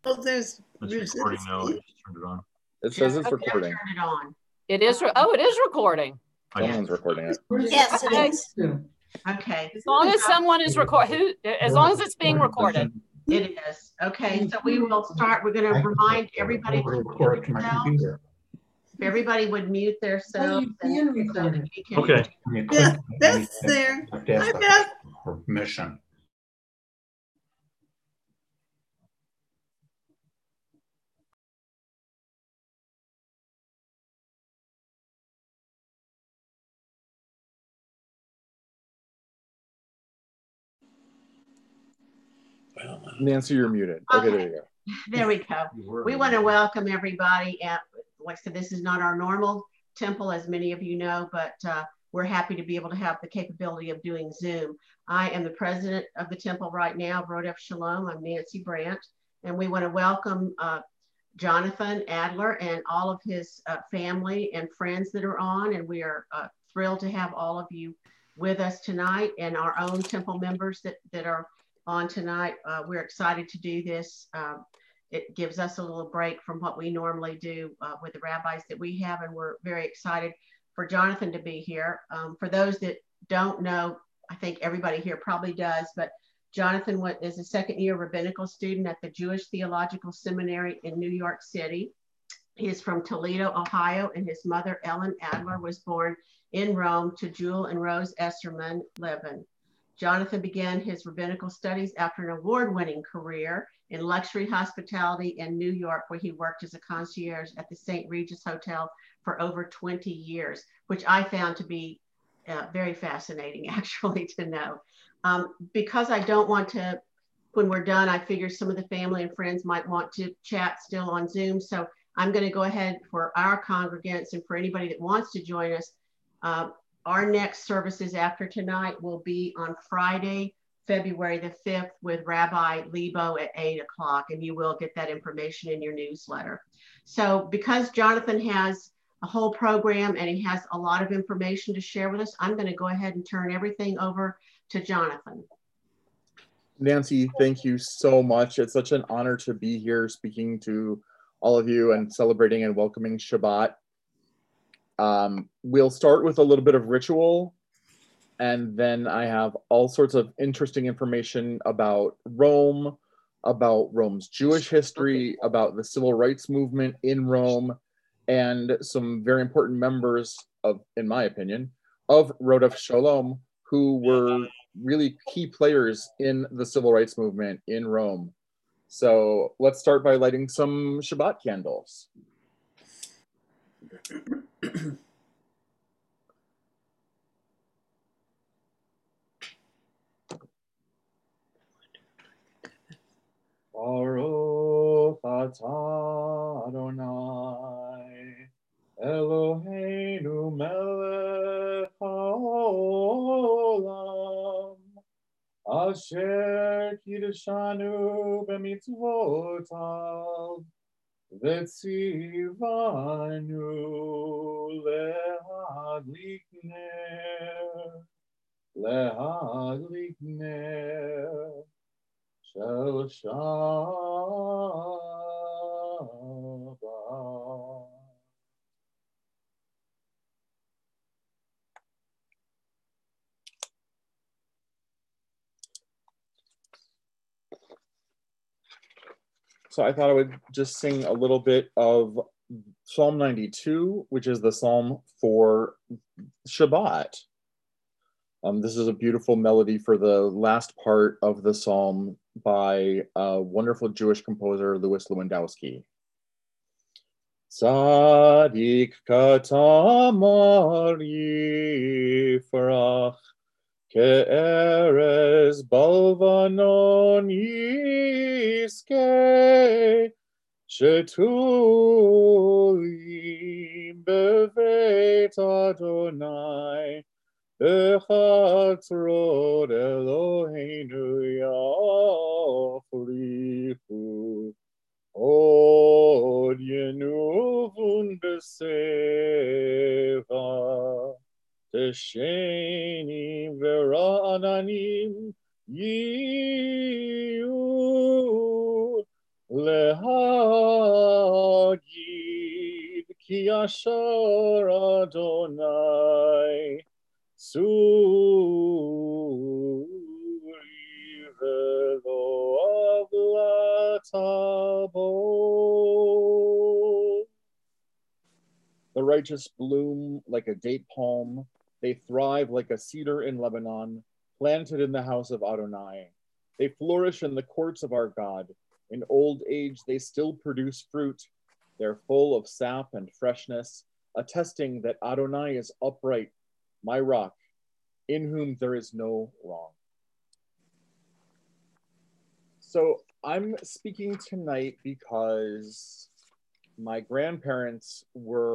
Oh, there's It's recording now. I just turned it on. It says it's recording. Turn it on. It is. Oh, it is recording. Someone's recording it. Yes, it is. Okay. As long as someone is as long as it's being recorded. It is. Okay, so we will start. We're going to remind everybody to record to my computer. If everybody would mute themselves. Okay. Yeah, Beth's there. Hi, Beth. Permission. Nancy, you're muted. Okay, there you go. There we go. We want to welcome everybody. Like I said, this is not our normal temple, as many of you know, but we're happy to be able to have the capability of doing Zoom. I am the president of the temple right now, Rodef Shalom. I'm Nancy Brandt, and we want to welcome Jonathan Adler and all of his family and friends that are on, and we are thrilled to have all of you with us tonight, and our own temple members that are on tonight. We're excited to do this. It gives us a little break from what we normally do with the rabbis that we have, and we're very excited for Jonathan to be here. For those that don't know, I think everybody here probably does, but Jonathan is a second-year rabbinical student at the Jewish Theological Seminary in New York City. He is from Toledo, Ohio, and his mother, Ellen Adler, was born in Rome to Jewel and Rose Esserman Levin. Jonathan began his rabbinical studies after an award-winning career in luxury hospitality in New York, where he worked as a concierge at the St. Regis Hotel for over 20 years, which I found to be very fascinating, actually, to know. Because I don't want to, when we're done, I figure some of the family and friends might want to chat still on Zoom. So I'm going to go ahead for our congregants and for anybody that wants to join us. Our next services after tonight will be on Friday, February the 5th with Rabbi Lebo at 8 o'clock, and you will get that information in your newsletter. So because Jonathan has a whole program and he has a lot of information to share with us, I'm going to go ahead and turn everything over to Jonathan. Nancy, thank you so much. It's such an honor to be here speaking to all of you and celebrating and welcoming Shabbat. We'll start with a little bit of ritual, and then I have all sorts of interesting information about Rome, about Rome's Jewish history, about the civil rights movement in Rome, and some very important members of, in my opinion, of Rodef Shalom, who were really key players in the civil rights movement in Rome. So let's start by lighting some Shabbat candles. Baruch atah Adonai Eloheinu melech haolam asher kiddushanu b'mitzvotav v'tzivanu lehadlik ner Shel Shabbat. So I thought I would just sing a little bit of Psalm 92, which is the psalm for Shabbat. This is a beautiful melody for the last part of the psalm by a wonderful Jewish composer, Louis Lewandowski. Tzadik katamar yifrach ke'erez balvanon yiskeh shetulim beveit Adonai Bechatzrot Eloheinu yafrichu Od yenuvun beseva Teshenim vera'ananim yiyu Lehagid ki asher Adonai Suri velo avlatabo. The righteous bloom like a date palm. They thrive like a cedar in Lebanon, planted in the house of Adonai. They flourish in the courts of our God. In old age, they still produce fruit. They're full of sap and freshness, attesting that Adonai is upright, my rock, in whom there is no wrong. So I'm speaking tonight because my grandparents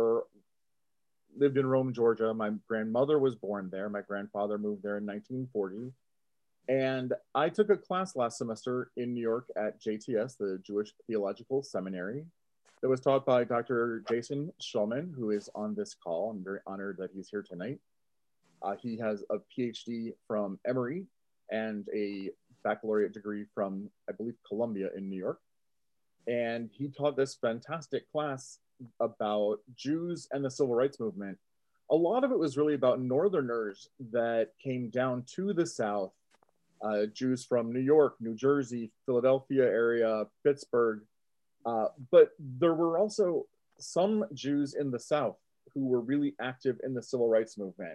lived in Rome, Georgia. My grandmother was born there. My grandfather moved there in 1940. And I took a class last semester in New York at JTS, the Jewish Theological Seminary, that was taught by Dr. Jason Schulman, who is on this call. I'm very honored that he's here tonight. He has a PhD from Emory and a baccalaureate degree from, I believe, Columbia in New York. And he taught this fantastic class about Jews and the Civil Rights Movement. A lot of it was really about Northerners that came down to the South, Jews from New York, New Jersey, Philadelphia area, Pittsburgh. But there were also some Jews in the South who were really active in the Civil Rights Movement.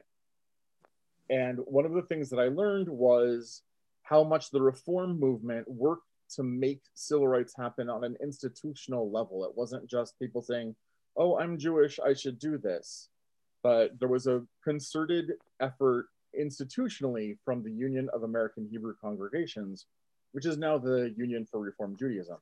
And one of the things that I learned was how much the Reform movement worked to make civil rights happen on an institutional level. It wasn't just people saying, oh, I'm Jewish, I should do this. But there was a concerted effort institutionally from the Union of American Hebrew Congregations, which is now the Union for Reform Judaism.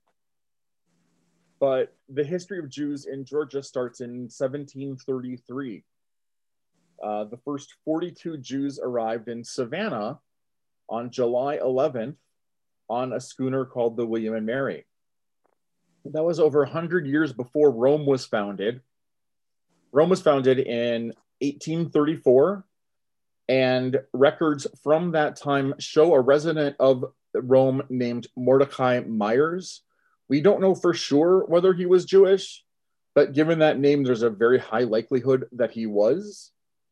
But the history of Jews in Georgia starts in 1733. The first 42 Jews arrived in Savannah on July 11th on a schooner called the William and Mary. That was over 100 years before Rome was founded. Rome was founded in 1834, and records from that time show a resident of Rome named Mordecai Myers. We don't know for sure whether he was Jewish, but given that name, there's a very high likelihood that he was.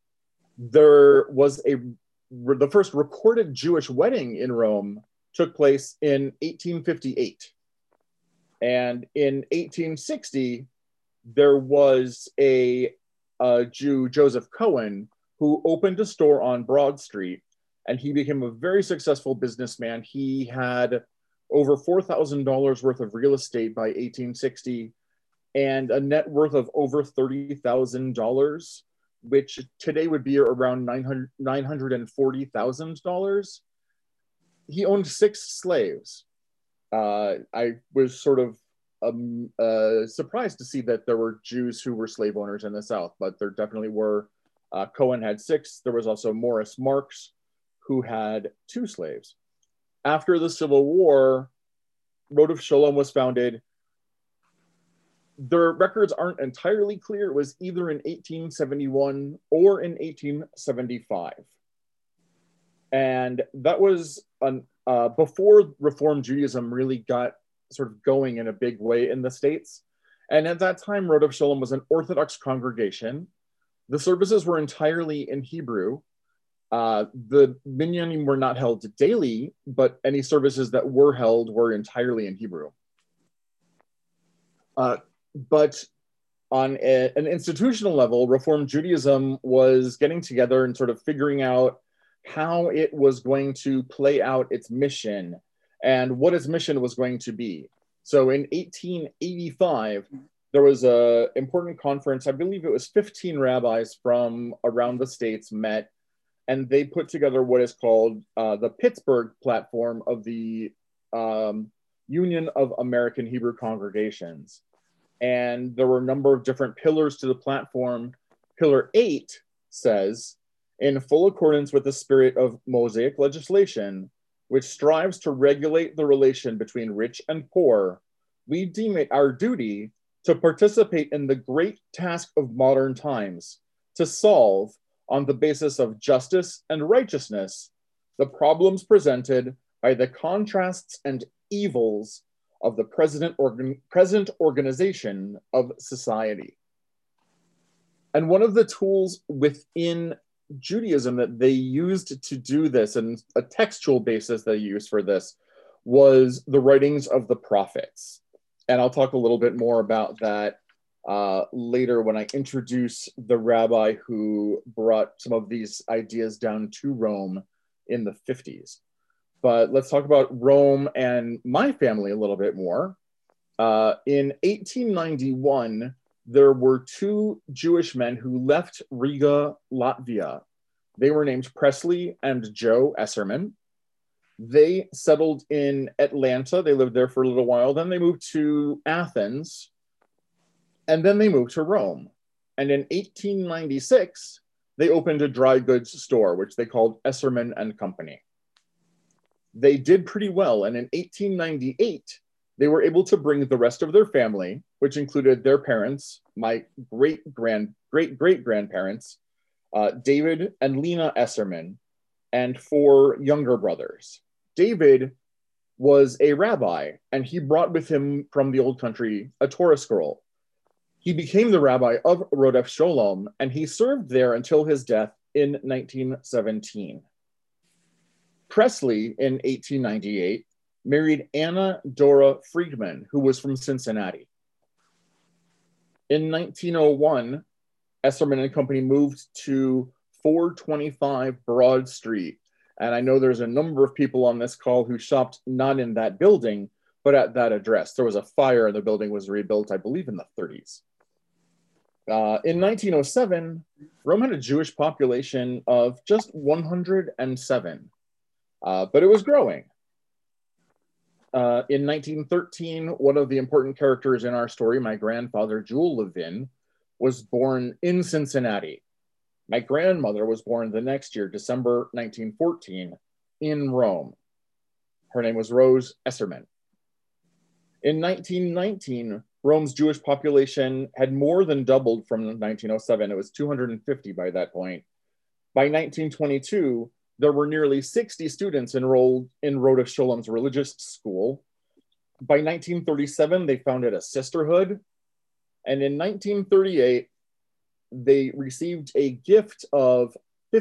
There was the first recorded Jewish wedding in Rome took place in 1858. And in 1860, there was a Jew, Joseph Cohen, who opened a store on Broad Street, and he became a very successful businessman. He had over $4,000 worth of real estate by 1860 and a net worth of over $30,000, which today would be around $940,000. He owned 6 slaves. I was sort of surprised to see that there were Jews who were slave owners in the South, but there definitely were. Cohen had 6. There was also Morris Marks, who had 2 slaves. After the Civil War, Rodef Sholom was founded. Their records aren't entirely clear. It was either in 1871 or in 1875. And that was before Reform Judaism really got sort of going in a big way in the States. And at that time, Rodef Sholom was an Orthodox congregation. The services were entirely in Hebrew. The minyanim were not held daily, but any services that were held were entirely in Hebrew. But on an institutional level, Reform Judaism was getting together and sort of figuring out how it was going to play out its mission and what its mission was going to be. So in 1885, there was an important conference. I believe it was 15 rabbis from around the states met, and they put together what is called the Pittsburgh Platform of the Union of American Hebrew Congregations. And there were a number of different pillars to the platform. Pillar 8 says, in full accordance with the spirit of Mosaic legislation, which strives to regulate the relation between rich and poor, we deem it our duty to participate in the great task of modern times, to solve, on the basis of justice and righteousness, the problems presented by the contrasts and evils of the present organization of society. And one of the tools within Judaism that they used to do this, and a textual basis they used for this, was the writings of the prophets. And I'll talk a little bit more about that later when I introduce the rabbi who brought some of these ideas down to Rome in the 50s. But let's talk about Rome and my family a little bit more. In 1891, there were two Jewish men who left Riga, Latvia. They were named Presley and Joe Esserman. They settled in Atlanta. They lived there for a little while. Then they moved to Athens. And then they moved to Rome. And in 1896, they opened a dry goods store, which they called Esserman and Company. They did pretty well. And in 1898, they were able to bring the rest of their family, which included their parents, my great-great-grandparents, David and Lena Esserman, and 4 younger brothers. David was a rabbi, and he brought with him from the old country a Torah scroll. He became the rabbi of Rodef Sholom, and he served there until his death in 1917. Presley, in 1898, married Anna Dora Friedman, who was from Cincinnati. In 1901, Esserman and Company moved to 425 Broad Street. And I know there's a number of people on this call who shopped not in that building, but at that address. There was a fire and the building was rebuilt, I believe, in the 30s. In 1907, Rome had a Jewish population of just 107, but it was growing. In 1913, one of the important characters in our story, my grandfather, Jewel Levin, was born in Cincinnati. My grandmother was born the next year, December 1914, in Rome. Her name was Rose Esserman. In 1919, Rome's Jewish population had more than doubled from 1907. It was 250 by that point. By 1922, there were nearly 60 students enrolled in Rodef Sholom's religious school. By 1937, they founded a sisterhood. And in 1938, they received a gift of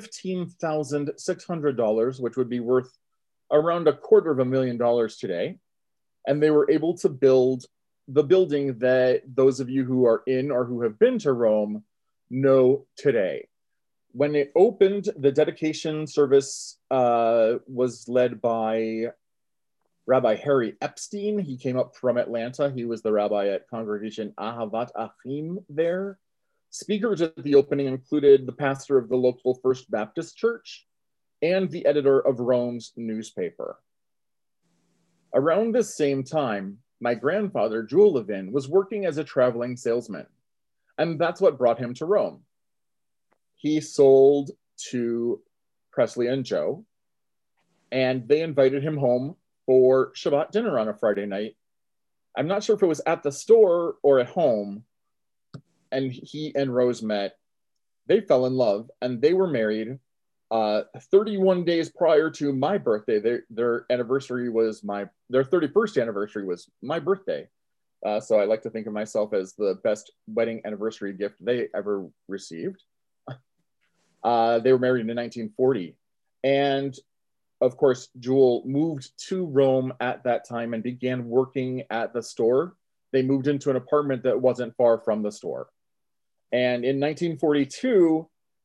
$15,600, which would be worth around $250,000 today. And they were able to build the building that those of you who are in or who have been to Rome know today. When it opened, the dedication service was led by Rabbi Harry Epstein. He came up from Atlanta. He was the rabbi at Congregation Ahavat Achim there. Speakers at the opening included the pastor of the local First Baptist Church and the editor of Rome's newspaper. Around this same time, my grandfather, Jewel Levin, was working as a traveling salesman, and that's what brought him to Rome. He sold to Presley and Joe, and they invited him home for Shabbat dinner on a Friday night. I'm not sure if it was at the store or at home, and he and Rose met. They fell in love, and they were married 31 days prior to my birthday. Their anniversary was their 31st anniversary was my birthday. So I like to think of myself as the best wedding anniversary gift they ever received. They were married in 1940. And of course, Jewel moved to Rome at that time and began working at the store. They moved into an apartment that wasn't far from the store. And in 1942,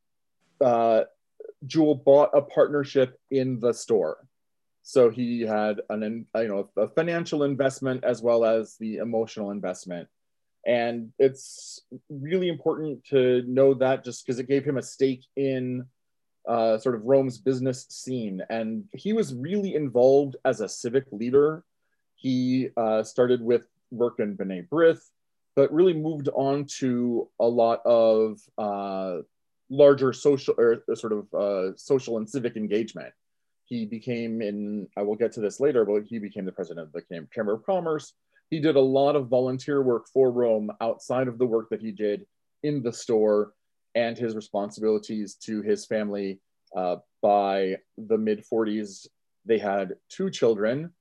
Jewel bought a partnership in the store. So he had a financial investment as well as the emotional investment. And it's really important to know that just because it gave him a stake in sort of Rome's business scene. And he was really involved as a civic leader. He started with work in B'nai B'rith, but really moved on to a lot of larger social social and civic engagement. He became, I will get to this later, but he became the president of the Chamber of Commerce. He did a lot of volunteer work for Rome outside of the work that he did in the store and his responsibilities to his family. By the mid-40s, they had 2 children,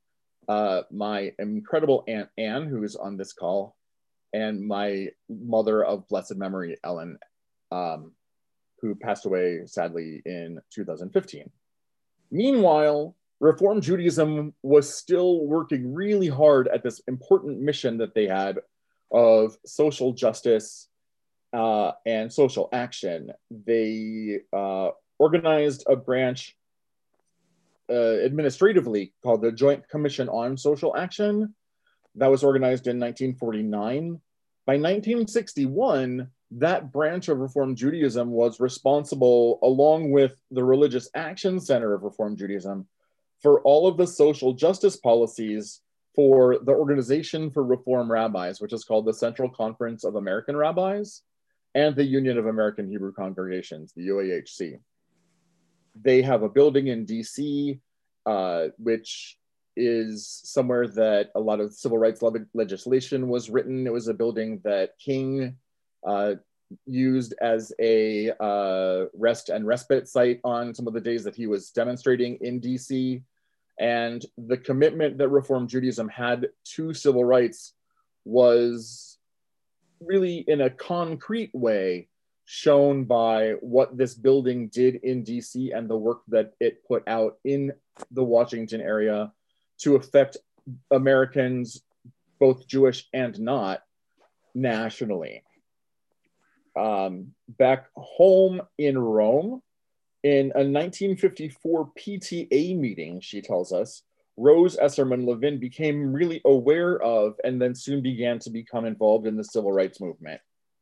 my incredible Aunt Anne, who is on this call, and my mother of blessed memory, Ellen, who passed away sadly in 2015. Meanwhile, Reform Judaism was still working really hard at this important mission that they had of social justice and social action. They organized a branch administratively called the Joint Commission on Social Action. That was organized in 1949. By 1961, that branch of Reform Judaism was responsible, along with the Religious Action Center of Reform Judaism, for all of the social justice policies for the Organization for Reform Rabbis, which is called the Central Conference of American Rabbis, and the Union of American Hebrew Congregations, the UAHC. They have a building in DC, which is somewhere that a lot of civil rights legislation was written. It was a building that King used as a rest and respite site on some of the days that he was demonstrating in DC. And the commitment that Reform Judaism had to civil rights was really in a concrete way shown by what this building did in DC and the work that it put out in the Washington area to affect Americans, both Jewish and not, nationally. Back home in Rome, in a 1954 PTA meeting, she tells us, Rose Esserman Levin became really aware of and then soon began to become involved in the civil rights movement.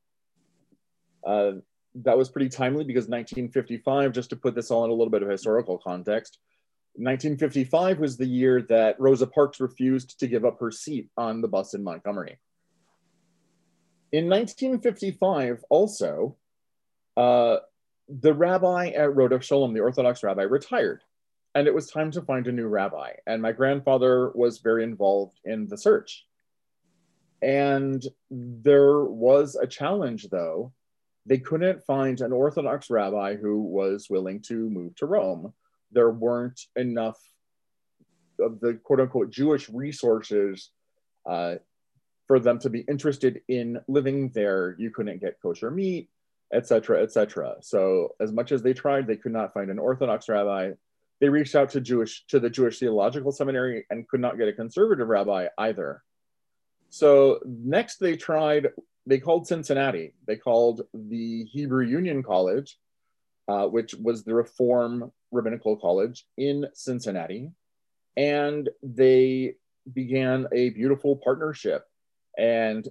That was pretty timely because 1955, just to put this all in a little bit of historical context, 1955 was the year that Rosa Parks refused to give up her seat on the bus in Montgomery. In 1955, also, the rabbi at Rodef Sholom, the Orthodox rabbi, retired, and it was time to find a new rabbi. And my grandfather was very involved in the search. And there was a challenge, though. They couldn't find an Orthodox rabbi who was willing to move to Rome. There weren't enough of the quote-unquote Jewish resources for them to be interested in living there. You couldn't get kosher meat, etc., etc. So as much as they tried, they could not find an Orthodox rabbi. They reached out to the Jewish Theological Seminary and could not get a conservative rabbi either. So next they called Cincinnati. They called the Hebrew Union College, which was the Reform Rabbinical College in Cincinnati. And they began a beautiful partnership. And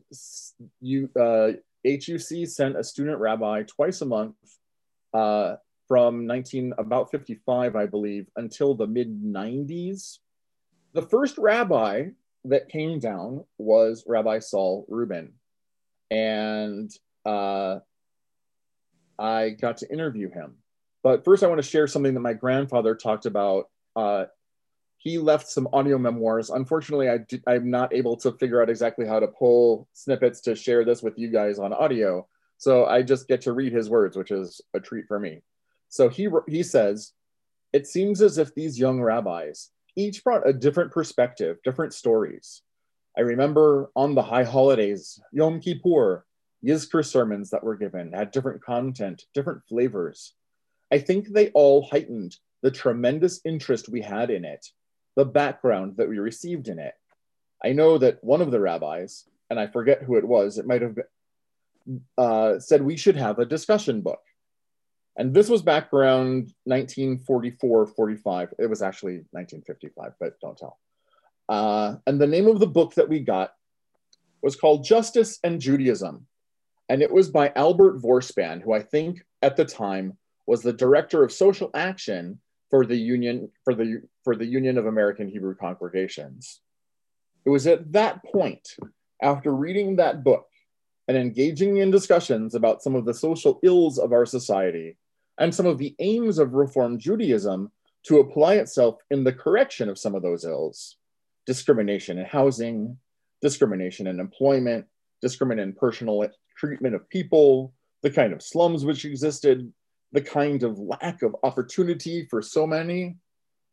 HUC sent a student rabbi twice a month from about 55, I believe, until the mid-90s. The first rabbi that came down was Rabbi Saul Rubin. And I got to interview him. But first I want to share something that my grandfather talked about. He left some audio memoirs. Unfortunately, I'm not able to figure out exactly how to pull snippets to share this with you guys on audio. So I just get to read his words, which is a treat for me. So he says, it seems as if these young rabbis each brought a different perspective, different stories. I remember on the high holidays, Yom Kippur, Yizkor sermons that were given had different content, different flavors. I think they all heightened the tremendous interest we had in it, the background that we received in it. I know that one of the rabbis, and I forget who it was, it might have been, said we should have a discussion book. And this was back around 1944, 45. It was actually 1955, but don't tell. And the name of the book that we got was called Justice and Judaism. And it was by Albert Vorspan, who I think at the time was the director of social action for the Union of American Hebrew Congregations. It was at that point, after reading that book and engaging in discussions about some of the social ills of our society and some of the aims of Reform Judaism to apply itself in the correction of some of those ills, discrimination in housing, discrimination in employment, discrimination in personal treatment of people, the kind of slums which existed, the kind of lack of opportunity for so many.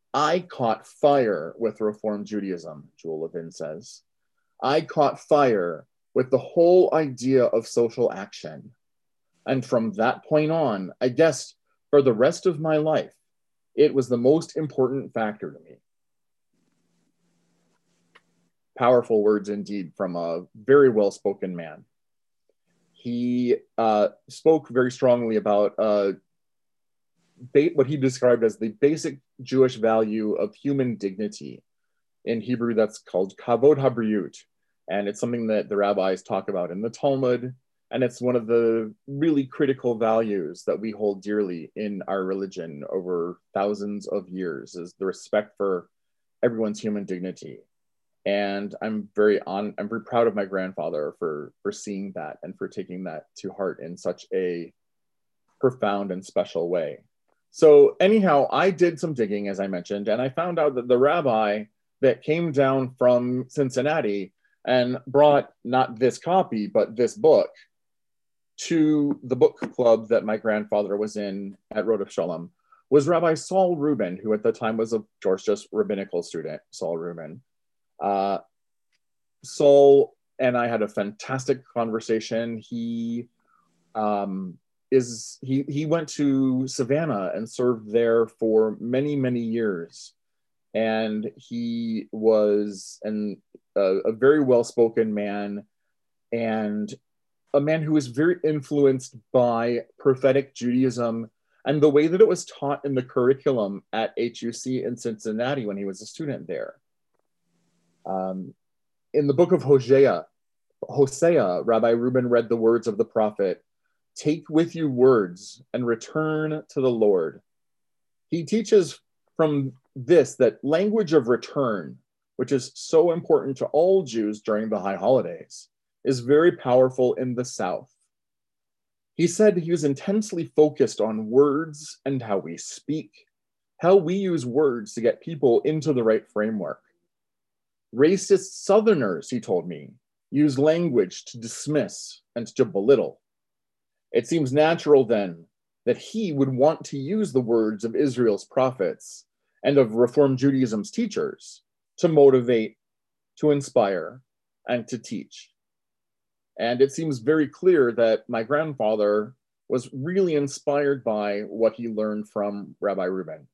I caught fire with Reform Judaism, Jewel Levin says. I caught fire with the whole idea of social action. And from that point on, I guess for the rest of my life, it was the most important factor to me. Powerful words indeed from a very well-spoken man. He spoke very strongly about what he described as the basic Jewish value of human dignity. In Hebrew, that's called kavod habriyut. And it's something that the rabbis talk about in the Talmud. And it's one of the really critical values that we hold dearly in our religion over thousands of years, is the respect for everyone's human dignity. And I'm very proud of my grandfather for seeing that and for taking that to heart in such a profound and special way. So anyhow, I did some digging, as I mentioned, and I found out that the rabbi that came down from Cincinnati and brought not this copy, but this book to the book club that my grandfather was in at Rodef Shalom was Rabbi Saul Rubin, who at the time was a Georgia's rabbinical student, Saul Rubin. Saul and I had a fantastic conversation. He went to Savannah and served there for many, many years. And he was a very well-spoken man, and a man who was very influenced by prophetic Judaism and the way that it was taught in the curriculum at HUC in Cincinnati when he was a student there. In the book of Hosea, Rabbi Rubin read the words of the prophet, "Take with you words and return to the Lord." He teaches from this that language of return, which is so important to all Jews during the high holidays, is very powerful in the South. He said he was intensely focused on words and how we speak, how we use words to get people into the right framework. Racist Southerners, he told me, use language to dismiss and to belittle. It seems natural then that he would want to use the words of Israel's prophets and of Reform Judaism's teachers to motivate, to inspire, and to teach. And it seems very clear that my grandfather was really inspired by what he learned from Rabbi Rubin.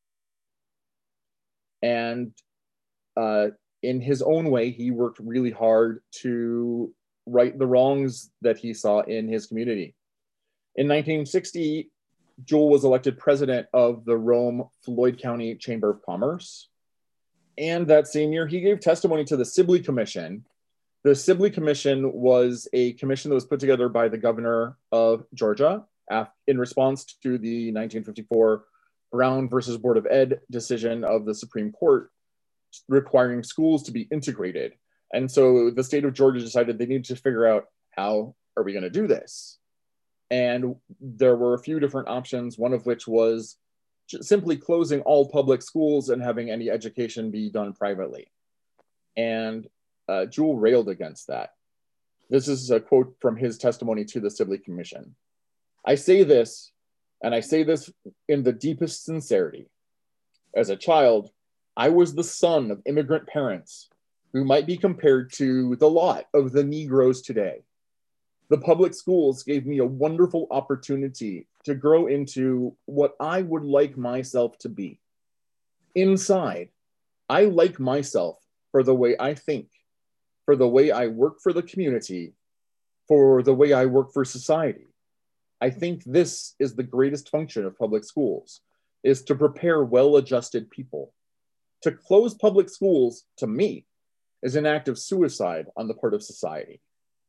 And in his own way, he worked really hard to right the wrongs that he saw in his community. In 1960, Jewel was elected president of the Rome-Floyd County Chamber of Commerce. And that same year, he gave testimony to the Sibley Commission. The Sibley Commission was a commission that was put together by the governor of Georgia in response to the 1954 Brown versus Board of Ed decision of the Supreme Court requiring schools to be integrated. And so the state of Georgia decided they needed to figure out, how are we going to do this? And there were a few different options, one of which was simply closing all public schools and having any education be done privately. And Jewel railed against that. This is a quote from his testimony to the Sibley Commission. "I say this, and I say this in the deepest sincerity. As a child, I was the son of immigrant parents who might be compared to the lot of the Negroes today. The public schools gave me a wonderful opportunity to grow into what I would like myself to be. Inside, I like myself for the way I think, for the way I work for the community, for the way I work for society. I think this is the greatest function of public schools, is to prepare well-adjusted people. To close public schools, to me, is an act of suicide on the part of society."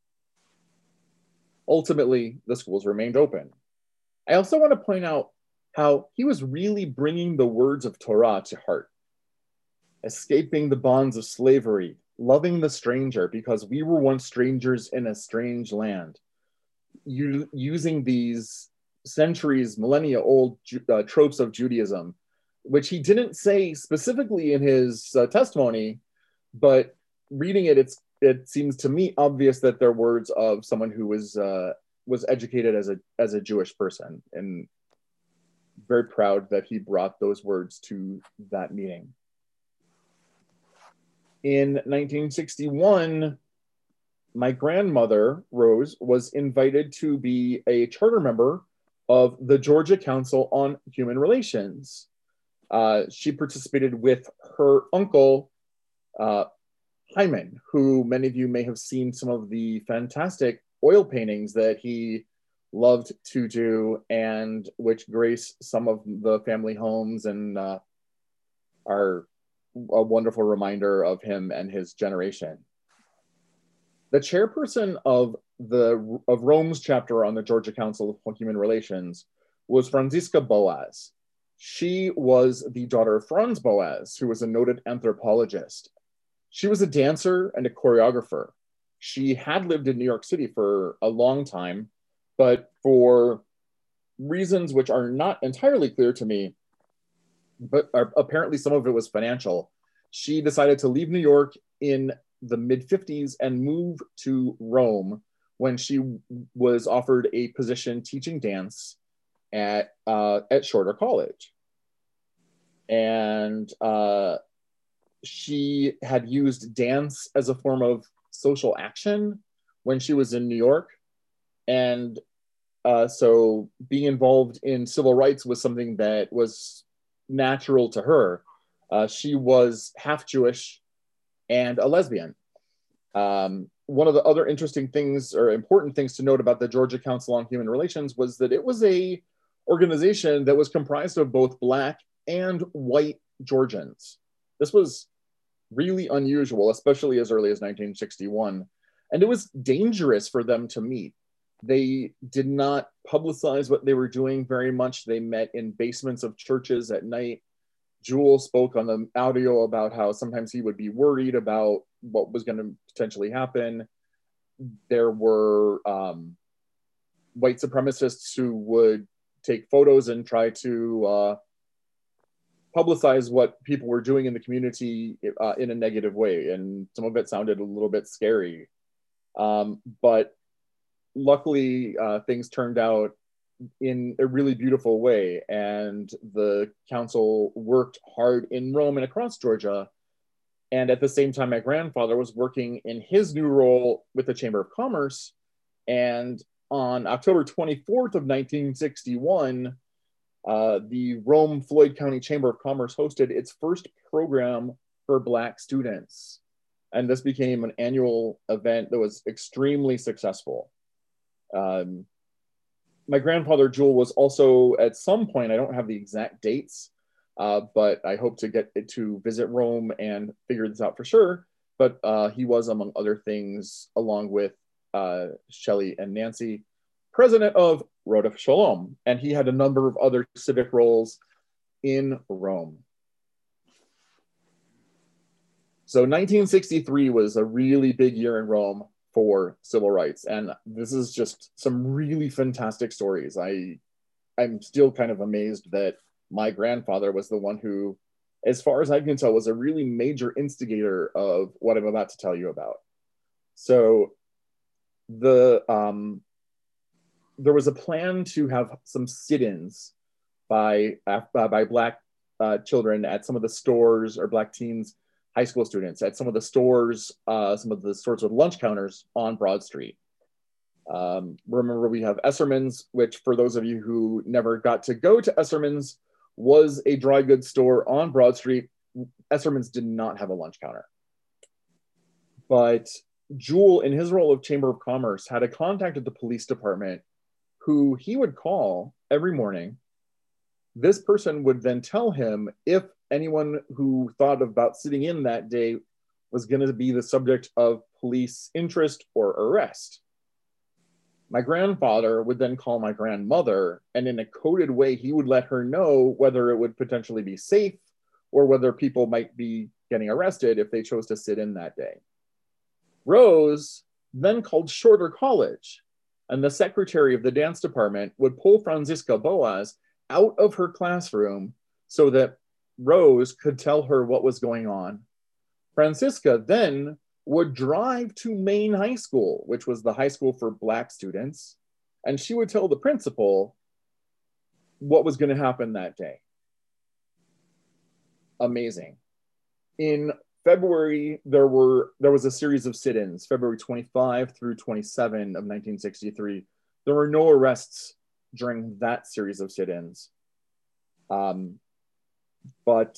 Ultimately, the schools remained open. I also want to point out how he was really bringing the words of Torah to heart. Escaping the bonds of slavery, loving the stranger because we were once strangers in a strange land. Using these centuries, millennia old tropes of Judaism, which he didn't say specifically in his testimony, but reading it, it seems to me obvious that they're words of someone who was educated as a Jewish person. And very proud that he brought those words to that meeting. In 1961, my grandmother, Rose, was invited to be a charter member of the Georgia Council on Human Relations. She participated with her uncle, Hyman, who many of you may have seen some of the fantastic oil paintings that he loved to do, and which grace some of the family homes and are a wonderful reminder of him and his generation. The chairperson of Rome's chapter on the Georgia Council on Human Relations was Franziska Boas. She was the daughter of Franz Boas, who was a noted anthropologist. She was a dancer and a choreographer. She had lived in New York City for a long time, but for reasons which are not entirely clear to me, but apparently some of it was financial, she decided to leave New York in the mid-50s and move to Rome when she was offered a position teaching dance at Shorter College. And she had used dance as a form of social action when she was in New York. And so being involved in civil rights was something that was natural to her. She was half Jewish and a lesbian. One of the other interesting things or important things to note about the Georgia Council on Human Relations was that it was a organization that was comprised of both Black and white Georgians. This was really unusual, especially as early as 1961. And it was dangerous for them to meet. They did not publicize what they were doing very much. They met in basements of churches at night. Jewel spoke on the audio about how sometimes he would be worried about what was going to potentially happen. There were white supremacists who would take photos and try to publicize what people were doing in the community in a negative way. And some of it sounded a little bit scary. But luckily, things turned out in a really beautiful way. And the council worked hard in Rome and across Georgia. And at the same time, my grandfather was working in his new role with the Chamber of Commerce. And on October 24th of 1961, the Rome Floyd County Chamber of Commerce hosted its first program for Black students. And this became an annual event that was extremely successful. My grandfather, Jewel, was also at some point, I don't have the exact dates, but I hope to get to visit Rome and figure this out for sure. But he was, among other things, along with Shelley and Nancy, president of Rodef Shalom, and he had a number of other civic roles in Rome. So 1963 was a really big year in Rome for civil rights, and this is just some really fantastic stories. I'm still kind of amazed that my grandfather was the one who, as far as I can tell, was a really major instigator of what I'm about to tell you about. So there was a plan to have some sit-ins by Black children at some of the stores, or Black teens, high school students at some of the stores, some of the sorts of lunch counters on Broad Street. Remember, we have Esserman's, which for those of you who never got to go to Esserman's, was a dry goods store on Broad Street. Esserman's did not have a lunch counter. But Jewel, in his role of Chamber of Commerce, had a contact at the police department who he would call every morning. This person would then tell him if anyone who thought about sitting in that day was going to be the subject of police interest or arrest. My grandfather would then call my grandmother, and in a coded way, he would let her know whether it would potentially be safe or whether people might be getting arrested if they chose to sit in that day. Rose then called Shorter College, and the secretary of the dance department would pull Franziska Boas out of her classroom so that Rose could tell her what was going on. Franziska then would drive to Maine High School, which was the high school for Black students, and she would tell the principal, what was going to happen that day. Amazing. In February, there was a series of sit-ins, February 25 through 27 of 1963. There were no arrests during that series of sit-ins. But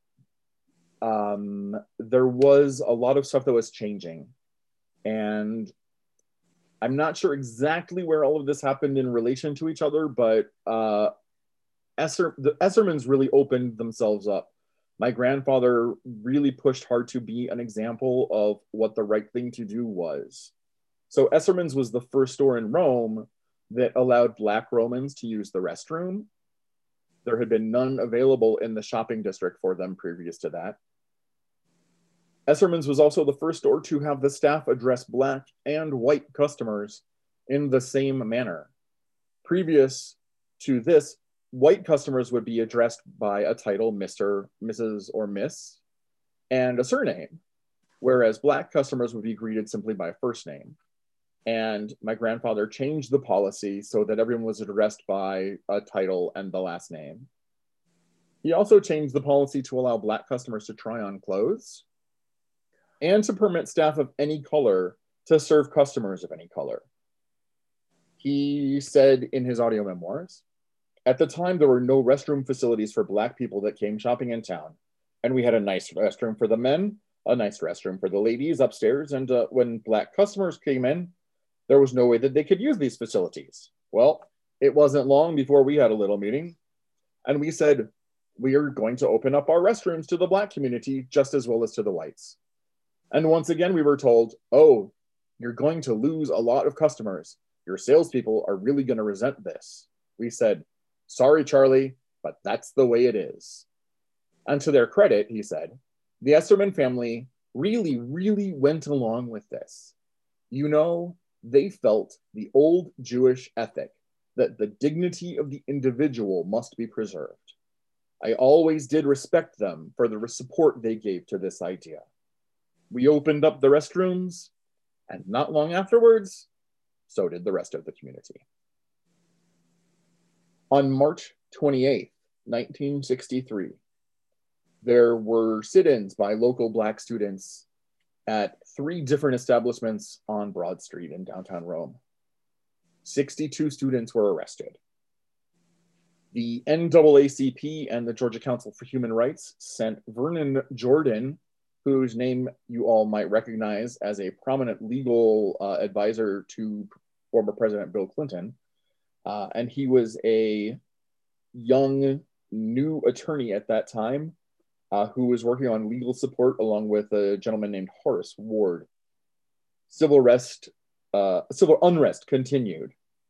there was a lot of stuff that was changing. And I'm not sure exactly where all of this happened in relation to each other, but the Essermans really opened themselves up. My grandfather really pushed hard to be an example of what the right thing to do was. So Esserman's was the first store in Rome that allowed Black Romans to use the restroom. There had been none available in the shopping district for them previous to that. Esserman's was also the first store to have the staff address Black and white customers in the same manner. Previous to this, white customers would be addressed by a title, Mr., Mrs., or Miss, and a surname, whereas Black customers would be greeted simply by first name. And my grandfather changed the policy so that everyone was addressed by a title and the last name. He also changed the policy to allow Black customers to try on clothes and to permit staff of any color to serve customers of any color. He said in his audio memoirs, "At the time, there were no restroom facilities for Black people that came shopping in town. And we had a nice restroom for the men, a nice restroom for the ladies upstairs. And when Black customers came in, there was no way that they could use these facilities. Well, it wasn't long before we had a little meeting. And we said, we are going to open up our restrooms to the Black community just as well as to the whites. And once again, we were told, oh, you're going to lose a lot of customers. Your salespeople are really going to resent this. We said, sorry, Charlie, but that's the way it is. And to their credit, he said, the Esserman family really, really went along with this. You know, they felt the old Jewish ethic that the dignity of the individual must be preserved. I always did respect them for the support they gave to this idea. We opened up the restrooms, and not long afterwards, so did the rest of the community. On March 28th, 1963, there were sit-ins by local Black students at 3 different establishments on Broad Street in downtown Rome. 62 students were arrested. The NAACP and the Georgia Council for Human Rights sent Vernon Jordan, whose name you all might recognize as a prominent legal advisor to former President Bill Clinton. And he was a young, new attorney at that time who was working on legal support along with a gentleman named Horace Ward. Civil unrest continued.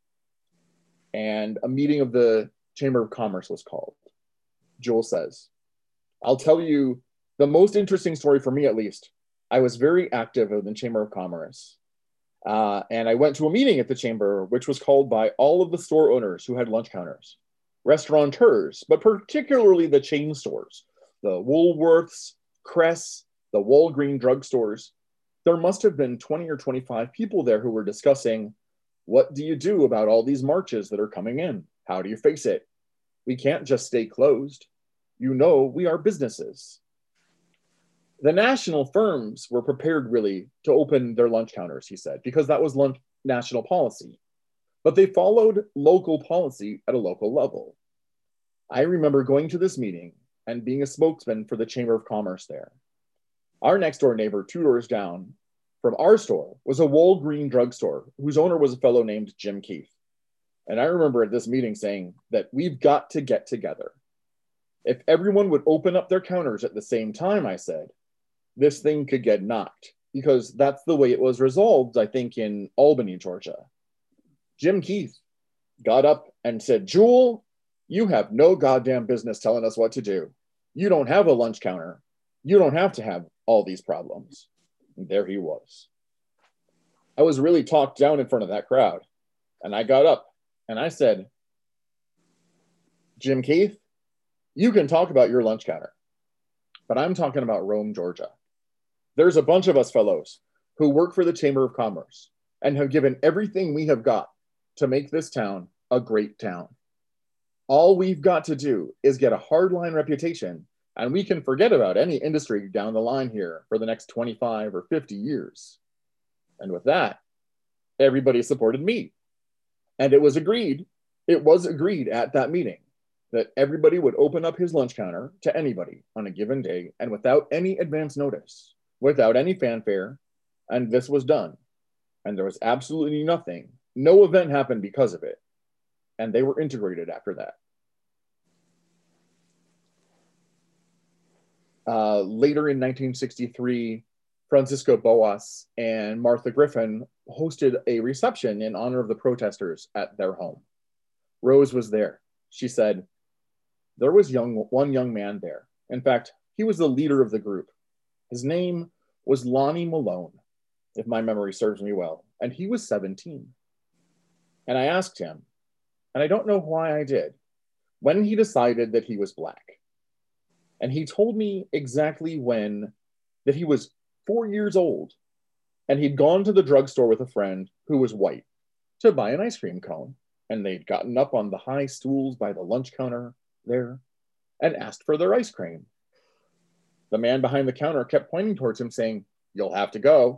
And a meeting of the Chamber of Commerce was called. Jewel says, I'll tell you the most interesting story for me, at least. I was very active in the Chamber of Commerce. And I went to a meeting at the Chamber, which was called by all of the store owners who had lunch counters, restaurateurs, but particularly the chain stores, the Woolworths, Cress, the Walgreen drugstores. There must have been 20 or 25 people there who were discussing, what do you do about all these marches that are coming in? How do you face it? We can't just stay closed. You know, we are businesses. The national firms were prepared really to open their lunch counters, he said, because that was national policy. But they followed local policy at a local level. I remember going to this meeting and being a spokesman for the Chamber of Commerce there. Our next door neighbor, 2 doors down from our store, was a Walgreen drugstore whose owner was a fellow named Jim Keith. And I remember at this meeting saying that we've got to get together. If everyone would open up their counters at the same time, I said, this thing could get knocked, because that's the way it was resolved, I think, in Albany, Georgia. Jim Keith got up and said, Jewel, you have no goddamn business telling us what to do. You don't have a lunch counter. You don't have to have all these problems. And there he was. I was really talked down in front of that crowd. And I got up and I said, Jim Keith, you can talk about your lunch counter, but I'm talking about Rome, Georgia. There's a bunch of us fellows who work for the Chamber of Commerce and have given everything we have got to make this town a great town. All we've got to do is get a hardline reputation, and we can forget about any industry down the line here for the next 25 or 50 years. And with that, everybody supported me. And it was agreed at that meeting that everybody would open up his lunch counter to anybody on a given day and without any advance notice, without any fanfare. And this was done. And there was absolutely nothing. No event happened because of it. And they were integrated after that. Later in 1963, Francisco Boas and Martha Griffin hosted a reception in honor of the protesters at their home. Rose was there. She said, there was one young man there. In fact, he was the leader of the group. His name was Lonnie Malone, if my memory serves me well, and he was 17. And I asked him, and I don't know why I did, when he decided that he was Black. And he told me exactly when, that he was 4 years old, and he'd gone to the drugstore with a friend who was white to buy an ice cream cone. And they'd gotten up on the high stools by the lunch counter there and asked for their ice cream. The man behind the counter kept pointing towards him saying, you'll have to go.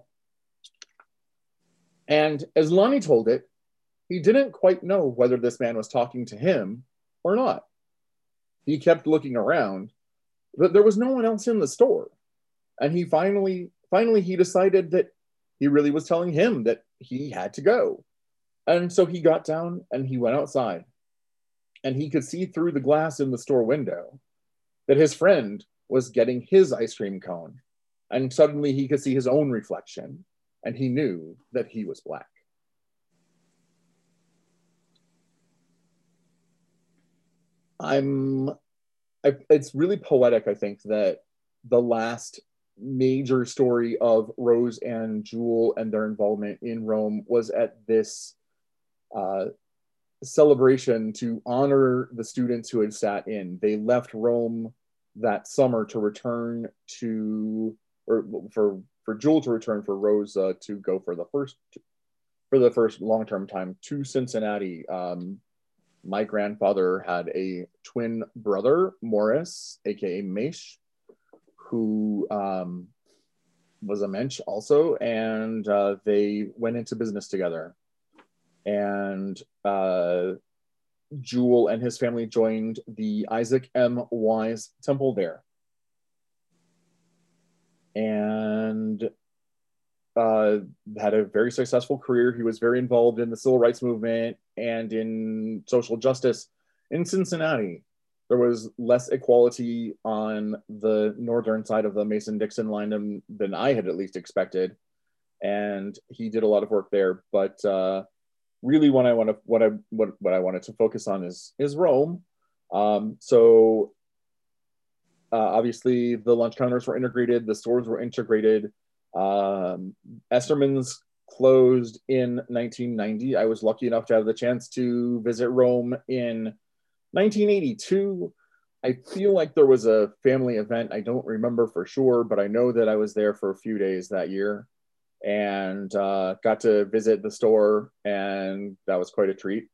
And as Lonnie told it, he didn't quite know whether this man was talking to him or not. He kept looking around, but there was no one else in the store. And he finally he decided that he really was telling him that he had to go. And so he got down and he went outside, and he could see through the glass in the store window that his friend was getting his ice cream cone. And suddenly he could see his own reflection, and he knew that he was Black. It's really poetic, I think, that the last major story of Rose and Jewel and their involvement in Rome was at this celebration to honor the students who had sat in. They left Rome that summer to return to, or for Jewel to return, for Rose to go for the first long-term time to Cincinnati. My grandfather had a twin brother, Morris, aka Mesh, who was a mensch also, and they went into business together. And Jewel and his family joined the Isaac M. Wise Temple there. And had a very successful career. He was very involved in the civil rights movement and in social justice in Cincinnati. There was less equality on the northern side of the Mason-Dixon line than I had at least expected. And he did a lot of work there. But really what I wanted to focus on is Rome. So obviously the lunch counters were integrated, the stores were integrated. Esterman's closed in 1990. I was lucky enough to have the chance to visit Rome in 1982. I feel like there was a family event. I don't remember for sure, but I know that I was there for a few days that year and got to visit the store, and that was quite a treat.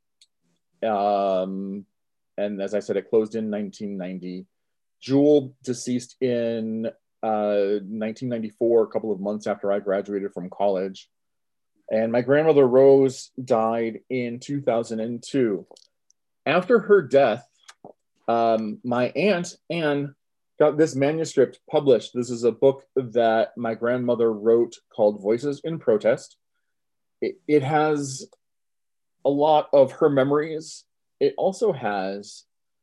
And as I said, it closed in 1990. Jewel deceased in 1994, a couple of months after I graduated from college. And my grandmother Rose died in 2002. After her death, my aunt Anne got this manuscript published. This is a book that my grandmother wrote called Voices in Protest. It has a lot of her memories. It also has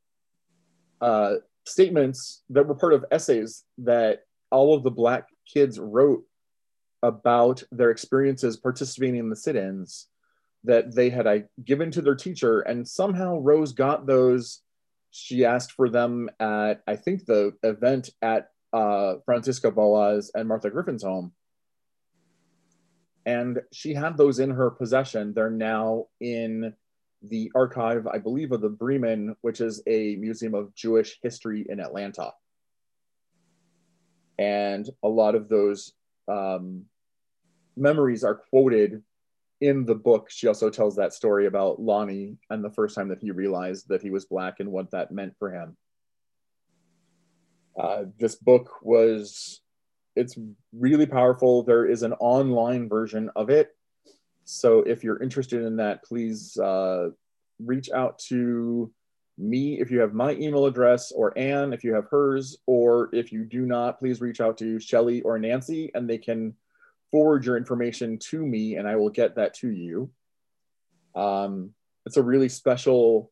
statements that were part of essays that all of the Black kids wrote about their experiences participating in the sit-ins that they had given to their teacher, and somehow Rose got those. She asked for them at, I think, the event at Francisco Boas and Martha Griffin's home. And she had those in her possession. They're now in the archive, I believe, of the Bremen, which is a museum of Jewish history in Atlanta. And a lot of those memories are quoted in the book, she also tells that story about Lonnie and the first time that he realized that he was Black and what that meant for him. This book it's really powerful. There is an online version of it. So if you're interested in that, please reach out to me if you have my email address, or Anne if you have hers, or if you do not, please reach out to Shelly or Nancy and they can forward your information to me and I will get that to you. It's a really special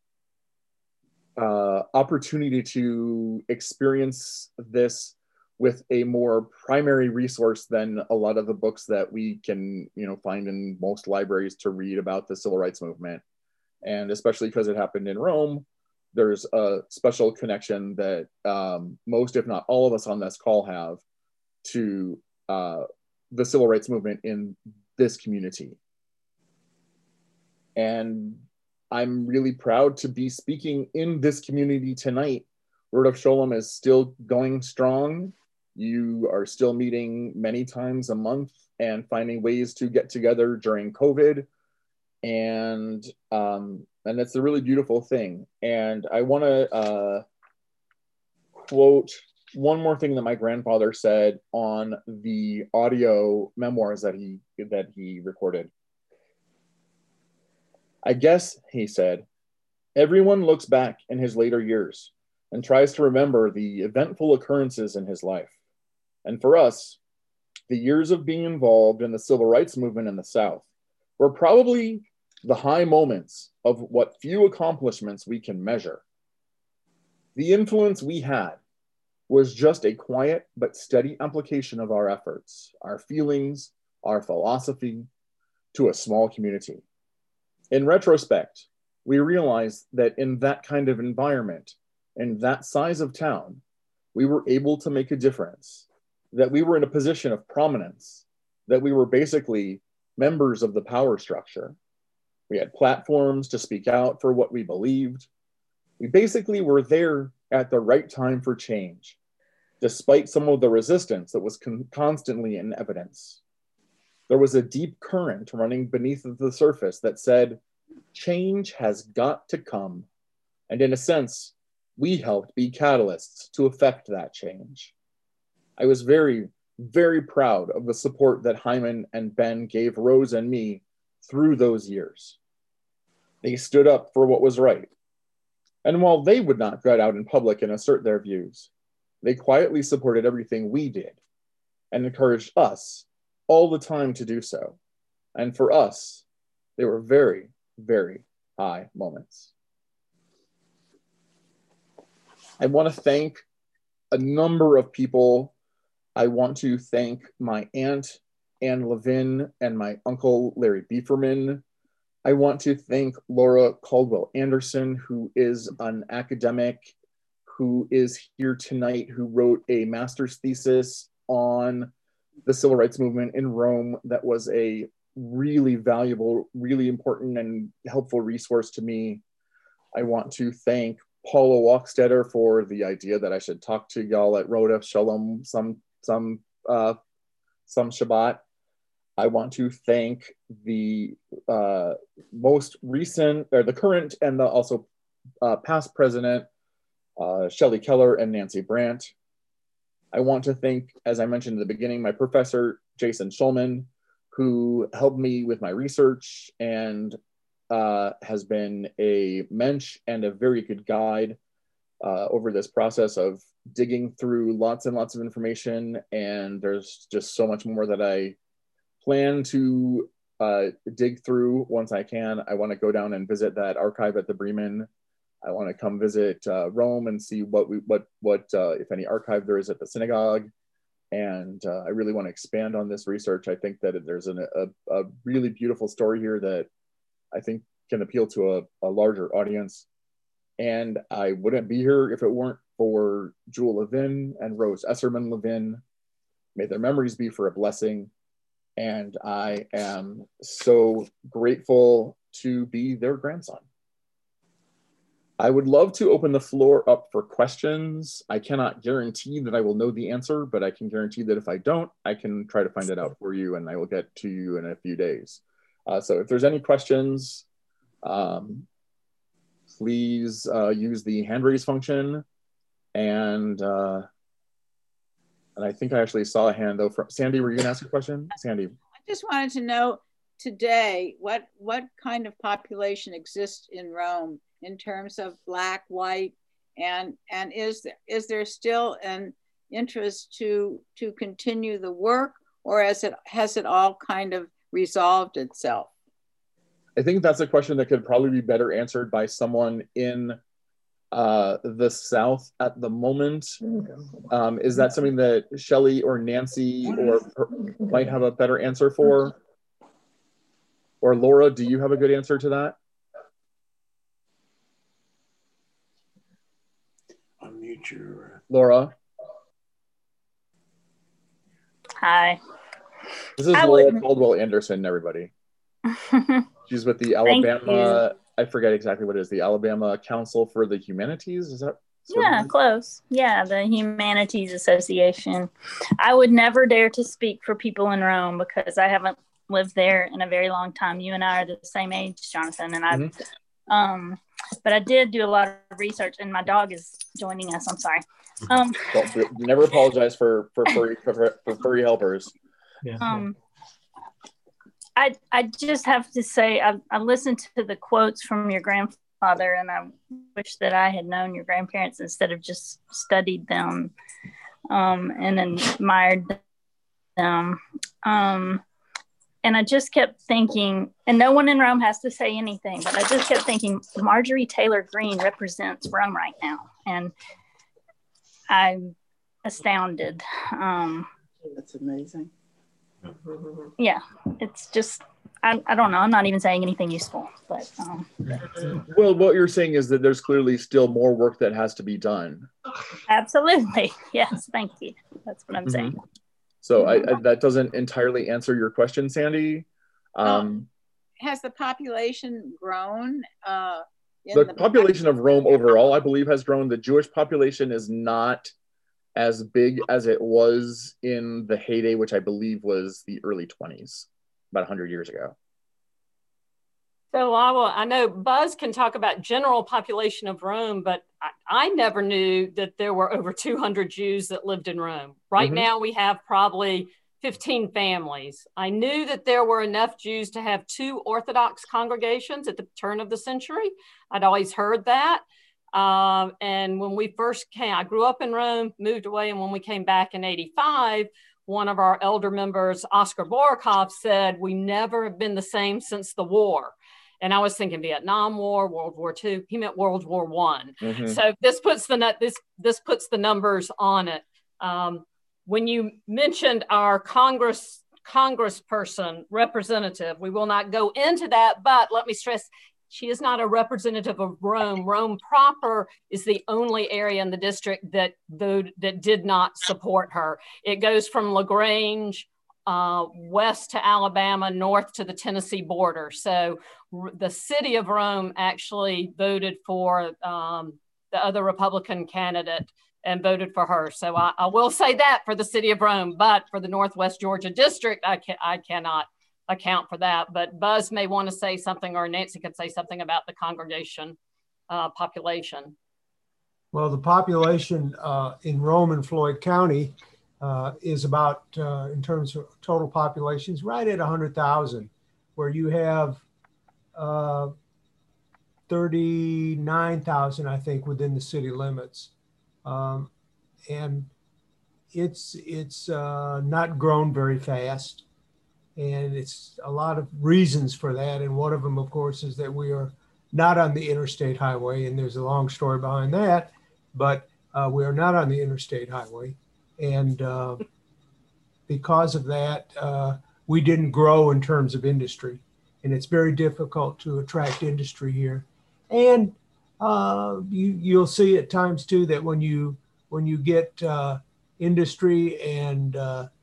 opportunity to experience this with a more primary resource than a lot of the books that we can, find in most libraries to read about the civil rights movement. And especially because it happened in Rome, there's a special connection that most, if not all of us on this call have to the civil rights movement in this community. And I'm really proud to be speaking in this community tonight. Word of Sholem is still going strong. You are still meeting many times a month and finding ways to get together during COVID. And it's a really beautiful thing. And I want to quote one more thing that my grandfather said on the audio memoirs that he recorded. I guess, he said, everyone looks back in his later years and tries to remember the eventful occurrences in his life. And for us, the years of being involved in the civil rights movement in the South were probably the high moments of what few accomplishments we can measure. The influence we had was just a quiet but steady application of our efforts, our feelings, our philosophy to a small community. In retrospect, we realized that in that kind of environment, in that size of town, we were able to make a difference, that we were in a position of prominence, that we were basically members of the power structure. We had platforms to speak out for what we believed. We basically were there at the right time for change, despite some of the resistance that was constantly in evidence. There was a deep current running beneath the surface that said, change has got to come. And in a sense, we helped be catalysts to effect that change. I was very, very proud of the support that Hyman and Ben gave Rose and me through those years. They stood up for what was right. And while they would not get out in public and assert their views, they quietly supported everything we did and encouraged us all the time to do so. And for us, they were very, very high moments. I want to thank a number of people. I want to thank my aunt, Anne Levin, and my uncle, Larry Bieferman. I want to thank Laura Caldwell Anderson, who is an academic who is here tonight, who wrote a master's thesis on the civil rights movement in Rome that was a really valuable, really important and helpful resource to me. I want to thank Paula Walkstetter for the idea that I should talk to y'all at Word of Sholem some Shabbat. I want to thank the most recent, or the current and the also past president, Shelley Keller and Nancy Brandt. I want to thank, as I mentioned at the beginning, my professor, Jason Schulman, who helped me with my research and has been a mensch and a very good guide over this process of digging through lots and lots of information. And there's just so much more that I plan to dig through once I can. I want to go down and visit that archive at the Bremen. I want to come visit Rome and see what if any archive there is at the synagogue. And I really want to expand on this research. I think that there's a really beautiful story here that I think can appeal to a larger audience. And I wouldn't be here if it weren't for Jewel Levin and Rose Esserman Levin. May their memories be for a blessing. And I am so grateful to be their grandson. I would love to open the floor up for questions. I cannot guarantee that I will know the answer, but I can guarantee that if I don't, I can try to find it out for you and I will get to you in a few days. So if there's any questions, please use the hand raise function. And I think I actually saw a hand though from Sandy. Were you gonna ask a question? Sandy. I just wanted to know today, what kind of population exists in Rome in terms of Black, white, and is there still an interest to continue the work, or has it all kind of resolved itself? I think that's a question that could probably be better answered by someone in the South at the moment. Is that something that Shelley or Nancy might have a better answer for? Or Laura, do you have a good answer to that? Unmute your... Laura? Hi. This is Laura Caldwell Anderson, everybody. She's with the Alabama, I forget exactly what it is, the Alabama Council for the Humanities, is that? Yeah, close. Yeah, the Humanities Association. I would never dare to speak for people in Rome because I haven't lived there in a very long time. You and I are the same age, Jonathan, and but I did do a lot of research, and my dog is joining us. I'm sorry. Never apologize for furry helpers. Yeah. I just have to say I listened to the quotes from your grandfather, and I wish that I had known your grandparents instead of just studied them and admired them. And I just kept thinking, and no one in Rome has to say anything, but I just kept thinking Marjorie Taylor Greene represents Rome right now. And I'm astounded. That's amazing. Yeah, it's just, I don't know. I'm not even saying anything useful, but. Well, what you're saying is that there's clearly still more work that has to be done. Absolutely. Yes, thank you. That's what I'm saying. So that doesn't entirely answer your question, Sandy. Has the population grown? The population of Rome overall, I believe, has grown. The Jewish population is not as big as it was in the heyday, which I believe was the early 20s, about 100 years ago. So I know Buzz can talk about general population of Rome, but I never knew that there were over 200 Jews that lived in Rome. Right now we have probably 15 families. I knew that there were enough Jews to have 2 Orthodox congregations at the turn of the century. I'd always heard that. And when we first came, I grew up in Rome, moved away, and when we came back in 85, one of our elder members, Oscar Borikoff, said, "We never have been the same since the war." And I was thinking Vietnam War, World War II. He meant World War I. So this puts this puts the numbers on it. When you mentioned our congressperson representative, we will not go into that, but let me stress, she is not a representative of Rome. Rome proper is the only area in the district that did not support her. It goes from LaGrange west to Alabama, north to the Tennessee border. So the city of Rome actually voted for the other Republican candidate and voted for her. So I will say that for the city of Rome, but for the Northwest Georgia district, I cannot account for that. But Buzz may want to say something, or Nancy could say something about the congregation population. Well, the population in Rome and Floyd County is about, in terms of total populations, right at 100,000, where you have 39,000, I think, within the city limits. And it's not grown very fast. And it's a lot of reasons for that. And one of them, of course, is that we are not on the interstate highway. And there's a long story behind that, but we are not on the interstate highway. And because of that, we didn't grow in terms of industry. And it's very difficult to attract industry here. And you'll see at times too that when you get industry and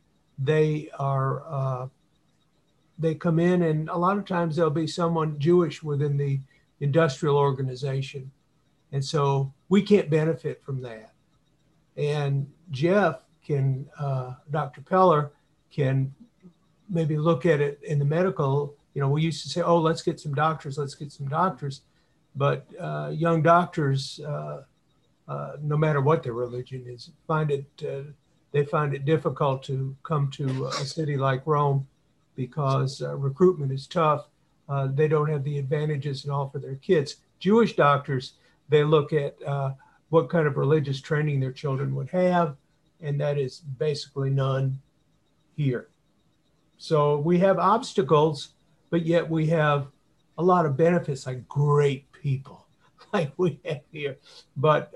they come in, and a lot of times there'll be someone Jewish within the industrial organization. And so we can't benefit from that. And Jeff can, Dr. Peller can maybe look at it in the medical we used to say, oh, let's get some doctors, but young doctors, no matter what their religion is, they find it difficult to come to a city like Rome because recruitment is tough. They don't have the advantages and all for their kids. Jewish doctors, they look at what kind of religious training their children would have, and that is basically none here. So we have obstacles, but yet we have a lot of benefits, like great people like we have here. But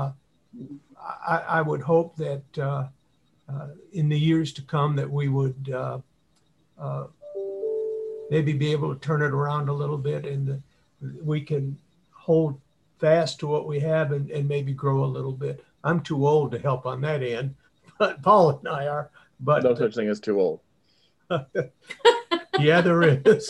I would hope that in the years to come that we would maybe be able to turn it around a little bit, and we can hold fast to what we have and maybe grow a little bit. I'm too old to help on that end, but Paul and I are. But no such thing as too old. Yeah, there is.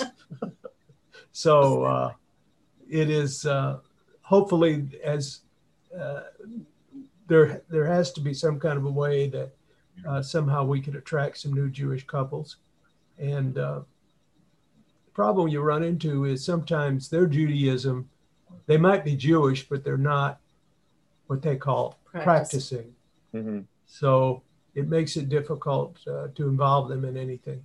So it is hopefully as there has to be some kind of a way that somehow we could attract some new Jewish couples. And the problem you run into is sometimes their Judaism, they might be Jewish, but they're not what they call practicing. Mm-hmm. So it makes it difficult to involve them in anything.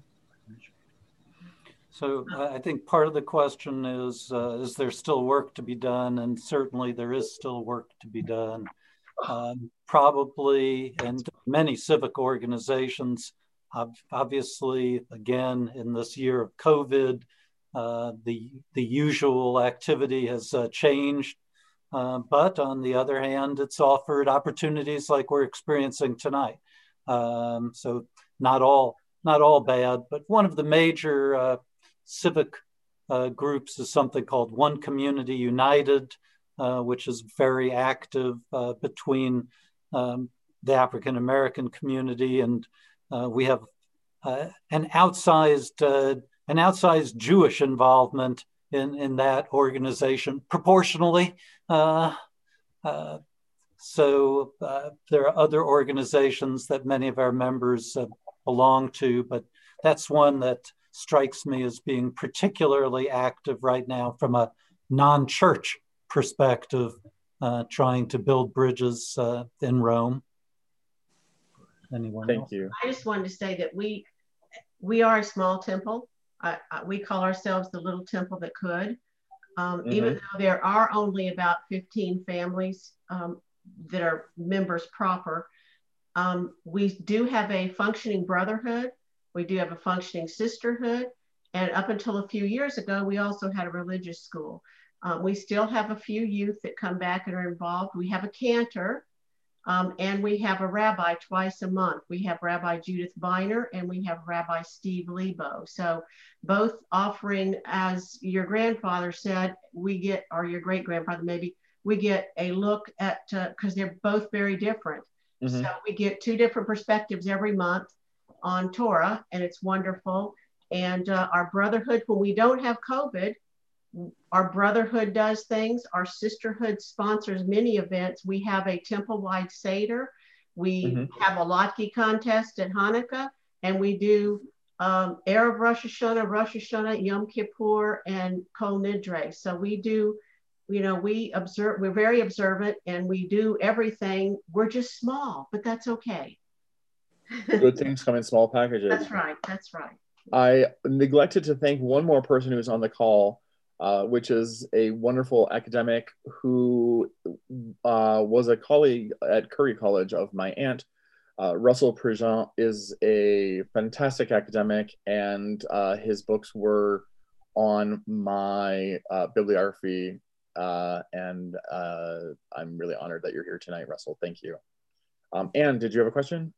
So I think part of the question is there still work to be done? And certainly there is still work to be done. Probably, and many civic organizations, obviously, again, in this year of COVID, the usual activity has changed. But on the other hand, it's offered opportunities like we're experiencing tonight. So not all bad, but one of the major civic groups is something called One Community United, which is very active between the African American community, and we have an outsized Jewish involvement in that organization proportionally. So there are other organizations that many of our members belong to, but that's one that strikes me as being particularly active right now from a non-church perspective, trying to build bridges in Rome. Anyone else? Thank you. I just wanted to say that we are a small temple. We call ourselves the little temple that could. Even though there are only about 15 families that are members proper, we do have a functioning brotherhood. We do have a functioning sisterhood. And up until a few years ago, we also had a religious school. We still have a few youth that come back and are involved. We have a cantor, and we have a rabbi twice a month. We have Rabbi Judith Viner and we have Rabbi Steve Lebo. So both offering, as your grandfather said, we get, or your great grandfather maybe, we get a look at, because they're both very different. So we get two different perspectives every month on Torah, and it's wonderful. And our brotherhood, when we don't have COVID, our brotherhood does things. Our sisterhood sponsors many events. We have a temple-wide Seder. We have a latke contest at Hanukkah, and we do Erev Rosh Hashanah, Yom Kippur, and Kol Nidre. So we do, we observe, we're very observant, and we do everything. We're just small, but that's okay. Good things come in small packages. That's right. That's right. I neglected to thank one more person who's on the call, which is a wonderful academic who was a colleague at Curry College of my aunt. Russell Prejean is a fantastic academic, and his books were on my bibliography, and I'm really honored that you're here tonight, Russell. Thank you. Anne, did you have a question?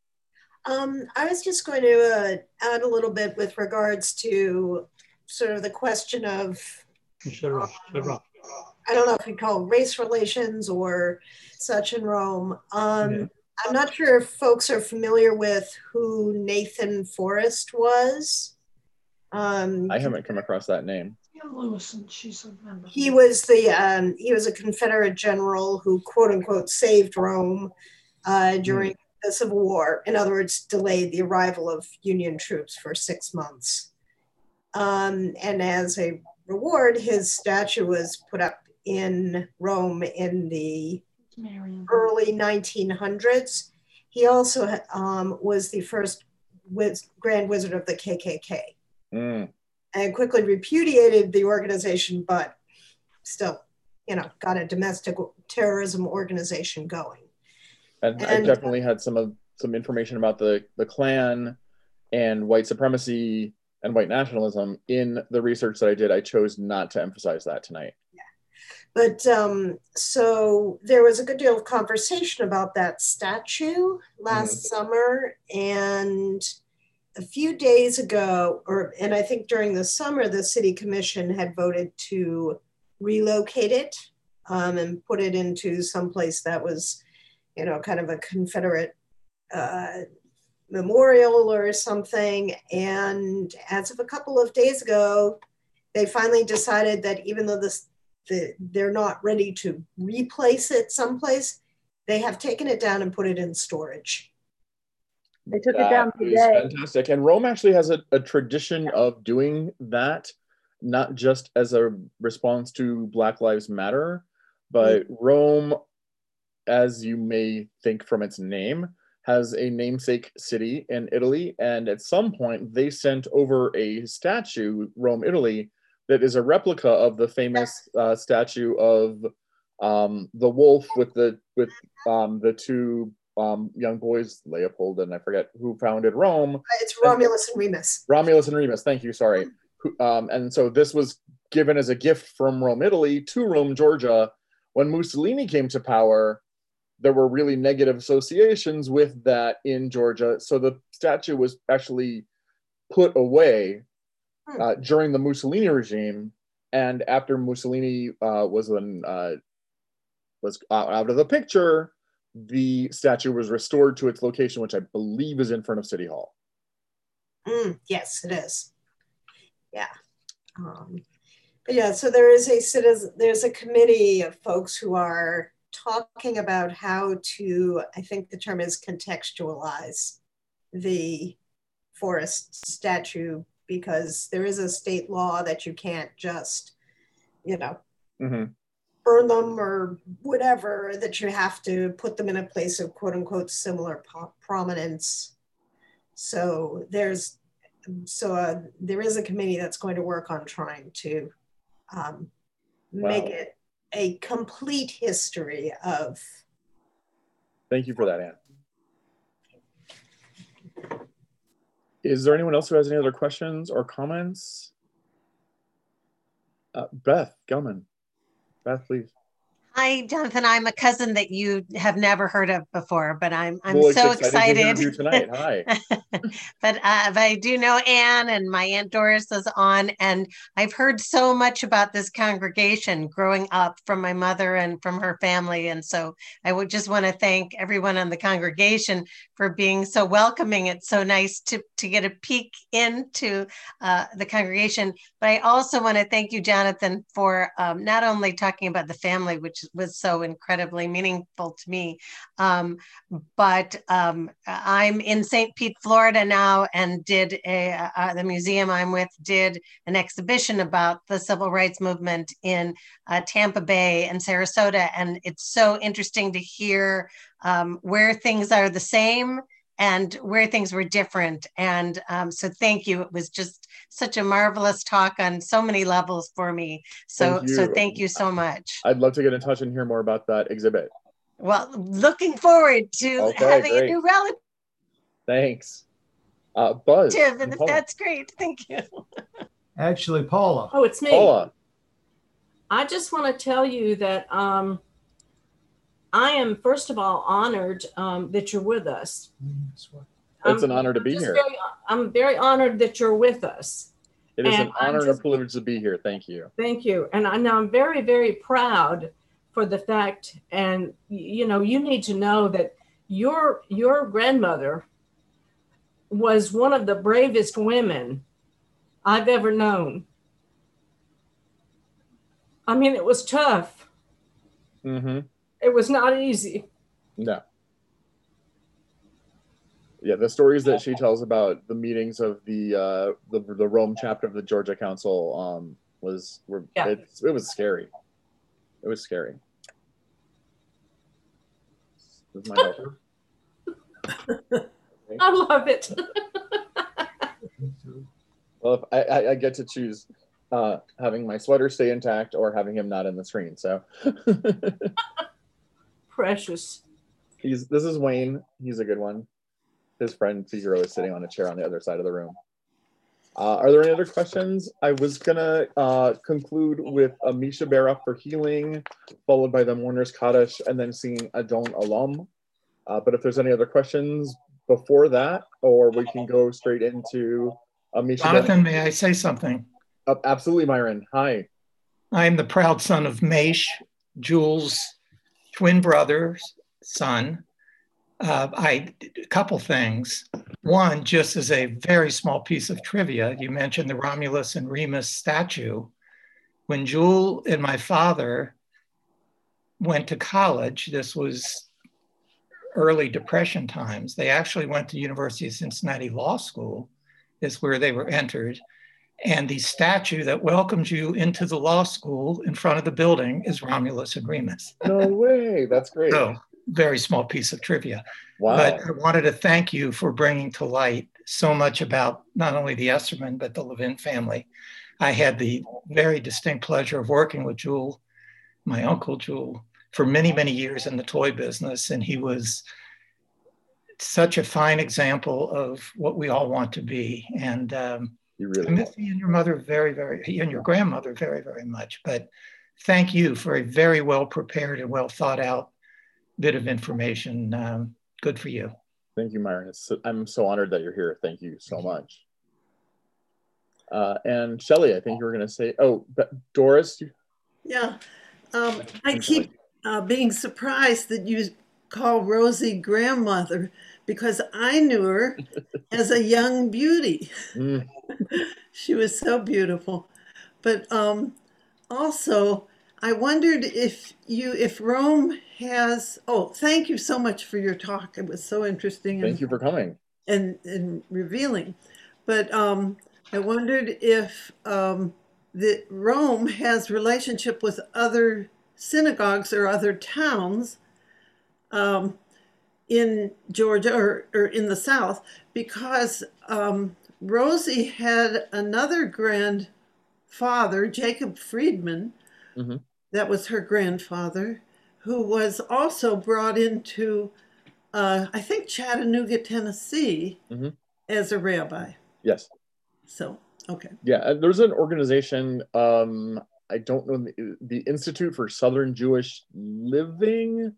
I was just going to add a little bit with regards to sort of the question of, I don't know if we call it race relations or such in Rome. I'm not sure if folks are familiar with who Nathan Forrest was. I haven't come across that name. He was a Confederate general who, quote unquote, saved Rome during the Civil War. In other words, delayed the arrival of Union troops for 6 months. And as a reward, his statue was put up in Rome in the early 1900s. He also was the first Grand Wizard of the KKK. And quickly repudiated the organization, but still, got a domestic terrorism organization going. And I definitely had some information about the Klan and white supremacy and white nationalism in the research that I did. I chose not to emphasize that tonight. But so there was a good deal of conversation about that statue last summer, and a few days ago, and I think during the summer, the city commission had voted to relocate it and put it into someplace that was, kind of a Confederate memorial or something. And as of a couple of days ago, they finally decided that even though they're not ready to replace it someplace, they have taken it down and put it in storage. They took it down today. Fantastic. And Rome actually has a tradition of doing that, not just as a response to Black Lives Matter, but Rome, as you may think from its name, has a namesake city in Italy. And at some point, they sent over a statue, Rome, Italy, that is a replica of the famous statue of the wolf with the two young boys, Leopold and I forget who founded Rome. It's Romulus and Remus. Romulus and Remus, thank you, sorry. And so this was given as a gift from Rome, Italy to Rome, Georgia. When Mussolini came to power, there were really negative associations with that in Georgia. So the statue was actually put away during the Mussolini regime. And after Mussolini was out of the picture, the statue was restored to its location, which I believe is in front of City Hall. Yes, it is. Yeah. But yeah, so there's a committee of folks who are talking about how to, I think the term is contextualize the forest statue, because there is a state law that you can't just, burn them or whatever, that you have to put them in a place of quote unquote similar prominence. So there is a committee that's going to work on trying to make it a complete history of. Thank you for that, Anne. Is there anyone else who has any other questions or comments? Beth Gelman. Beth, please. Hi, Jonathan. I'm a cousin that you have never heard of before, but I'm so excited. To tonight. Hi. But I do know Anne, and my Aunt Doris is on, and I've heard so much about this congregation growing up from my mother and from her family. And so I would just want to thank everyone on the congregation for being so welcoming. It's so nice to get a peek into the congregation. But I also want to thank you, Jonathan, for not only talking about the family, which was so incredibly meaningful to me, but I'm in St. Pete, Florida now, and did the museum I'm with did an exhibition about the civil rights movement in Tampa Bay and Sarasota, and it's so interesting to hear where things are the same and where things were different. And so thank you. It was just such a marvelous talk on so many levels for me. So thank you so much. I'd love to get in touch and hear more about that exhibit. Well, looking forward to having a new relative. Thanks. Buzz. That's great. Thank you. Actually, Paula. Oh, it's me. Paula. I just want to tell you that I am, first of all, honored that you're with us. It's an honor to be here. I'm very honored that you're with us. It is an honor and a privilege to be here. Thank you. Thank you. And I'm very, very proud for the fact, and you need to know that your grandmother was one of the bravest women I've ever known. I mean, it was tough. Mm-hmm. It was not easy. No. Yeah, the stories that she tells about the meetings of the Rome chapter of the Georgia Council it was scary. It was scary. This is my helper. Okay. I love it. Well, if I get to choose having my sweater stay intact or having him not in the screen. So Precious. this is Wayne. He's a good one. His friend Figaro is sitting on a chair on the other side of the room. Are there any other questions? I was gonna conclude with a Misha Bera for healing, followed by the Mourner's Kaddish, and then singing Adon Olam. But if there's any other questions before that, or we can go straight into Misha Jonathan, Bera. may I say something? Absolutely, Myron. Hi. I'm the proud son of Maish, Jules' twin brother's son. A couple things. One, just as a very small piece of trivia, you mentioned the Romulus and Remus statue. When Jewel and my father went to college, this was early Depression times, they actually went to University of Cincinnati Law School, is where they were entered. And the statue that welcomes you into the law school in front of the building is Romulus and Remus. No way, that's great. So, very small piece of trivia. Wow. But I wanted to thank you for bringing to light so much about not only the Esserman, but the Levin family. I had the very distinct pleasure of working with Jewel, my uncle Jewel, for many, many years in the toy business. And he was such a fine example of what we all want to be. And really I miss you and your mother and your grandmother very, very much. But thank you for a very well prepared and well thought out bit of information. Good for you. Thank you, Myron. I'm so honored that you're here. Thank you so much. And Shelley, I think you were going to say, Doris. Yeah, I keep being surprised that you call Rosie grandmother, because I knew her as a young beauty. She was so beautiful. But also, I wondered if Rome has, thank you so much for your talk. It was so interesting. Thank you for coming. And revealing. But I wondered if that Rome has relationship with other synagogues or other towns in Georgia or in the South, because Rosie had another grandfather, Jacob Friedman, that was her grandfather, who was also brought into, I think, Chattanooga, Tennessee, as a rabbi. Yes. So, okay. Yeah, there's an organization, I don't know, the Institute for Southern Jewish Living.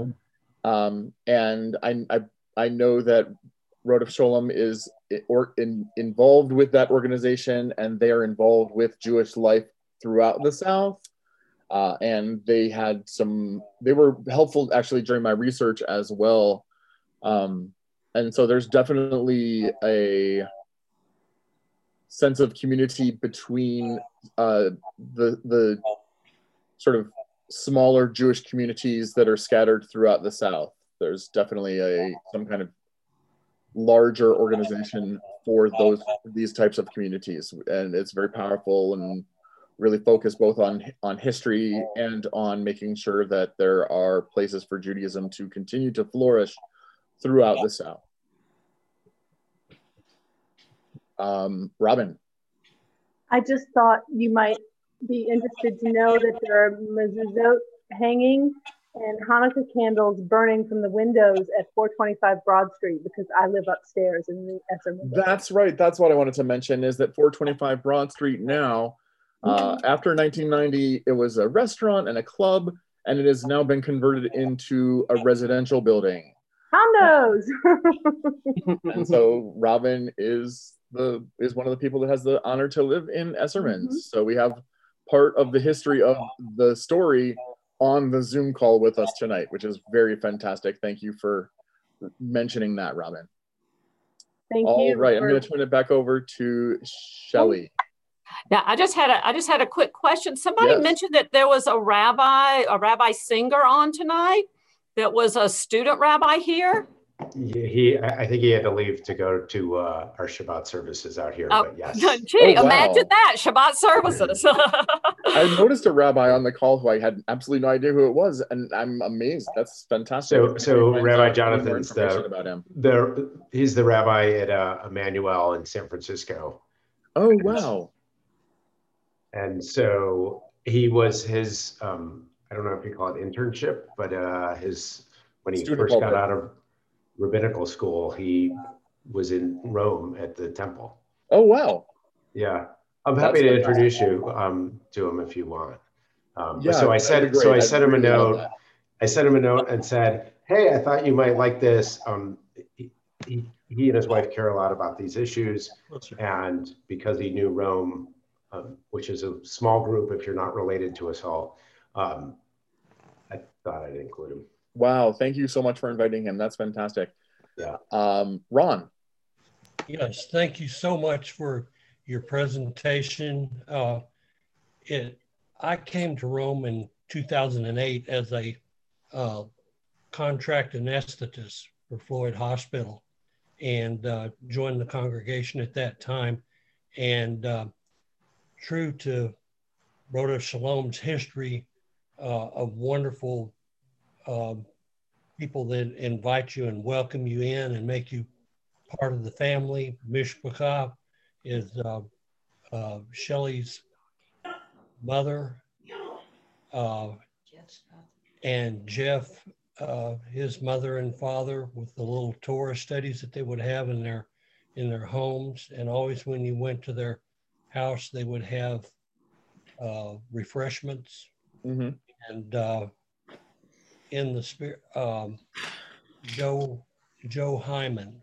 And I know that Rodef Sholem is involved with that organization, and they are involved with Jewish life throughout the South. And they were helpful actually during my research as well. And so there's definitely a sense of community between the sort of smaller Jewish communities that are scattered throughout the South. There's definitely some kind of larger organization for these types of communities, and it's very powerful and really focused both on history and on making sure that there are places for Judaism to continue to flourish throughout the South. Robin. I just thought you might be interested to know that there are mezuzot hanging and Hanukkah candles burning from the windows at 425 Broad Street, because I live upstairs in the Esserman. That's right. That's what I wanted to mention, is that 425 Broad Street now, after 1990, it was a restaurant and a club, and it has now been converted into a residential building. Condos! And so Robin is one of the people that has the honor to live in Esserman. So we have part of the history of the story on the Zoom call with us tonight, which is very fantastic. Thank you for mentioning that, Robin. Thank you. All right, I'm going to turn it back over to Shelley. Now, I just had a quick question. Somebody mentioned that there was a rabbi singer on tonight that was a student rabbi here. I think he had to leave to go to our Shabbat services out here, but yes. Gee, imagine that, Shabbat services. I noticed a rabbi on the call who I had absolutely no idea who it was, and I'm amazed. That's fantastic. So Rabbi Jonathan's about him. He's the rabbi at Emmanuel in San Francisco. Oh, wow. And so he was his, I don't know if you call it internship, but when he first got out of rabbinical school, he was in Rome at the temple. Oh, wow. Yeah. I'm happy to introduce you to him if you want. So I sent him a note. I sent him a note and said, hey, I thought you might like this. He and his wife care a lot about these issues. And because he knew Rome, which is a small group if you're not related to us all, I thought I'd include him. Wow, thank you so much for inviting him. That's fantastic. Yeah. Ron. Yes, thank you so much for your presentation. I came to Rome in 2008 as a contract anesthetist for Floyd Hospital and joined the congregation at that time. And true to Rhoda Shalom's history of wonderful people that invite you and welcome you in and make you part of the family. Mishpachah is Shelley's mother, and Jeff, his mother and father, with the little Torah studies that they would have in their homes. And always when you went to their house, they would have refreshments. Mm-hmm. And in the spirit, Joe Hyman,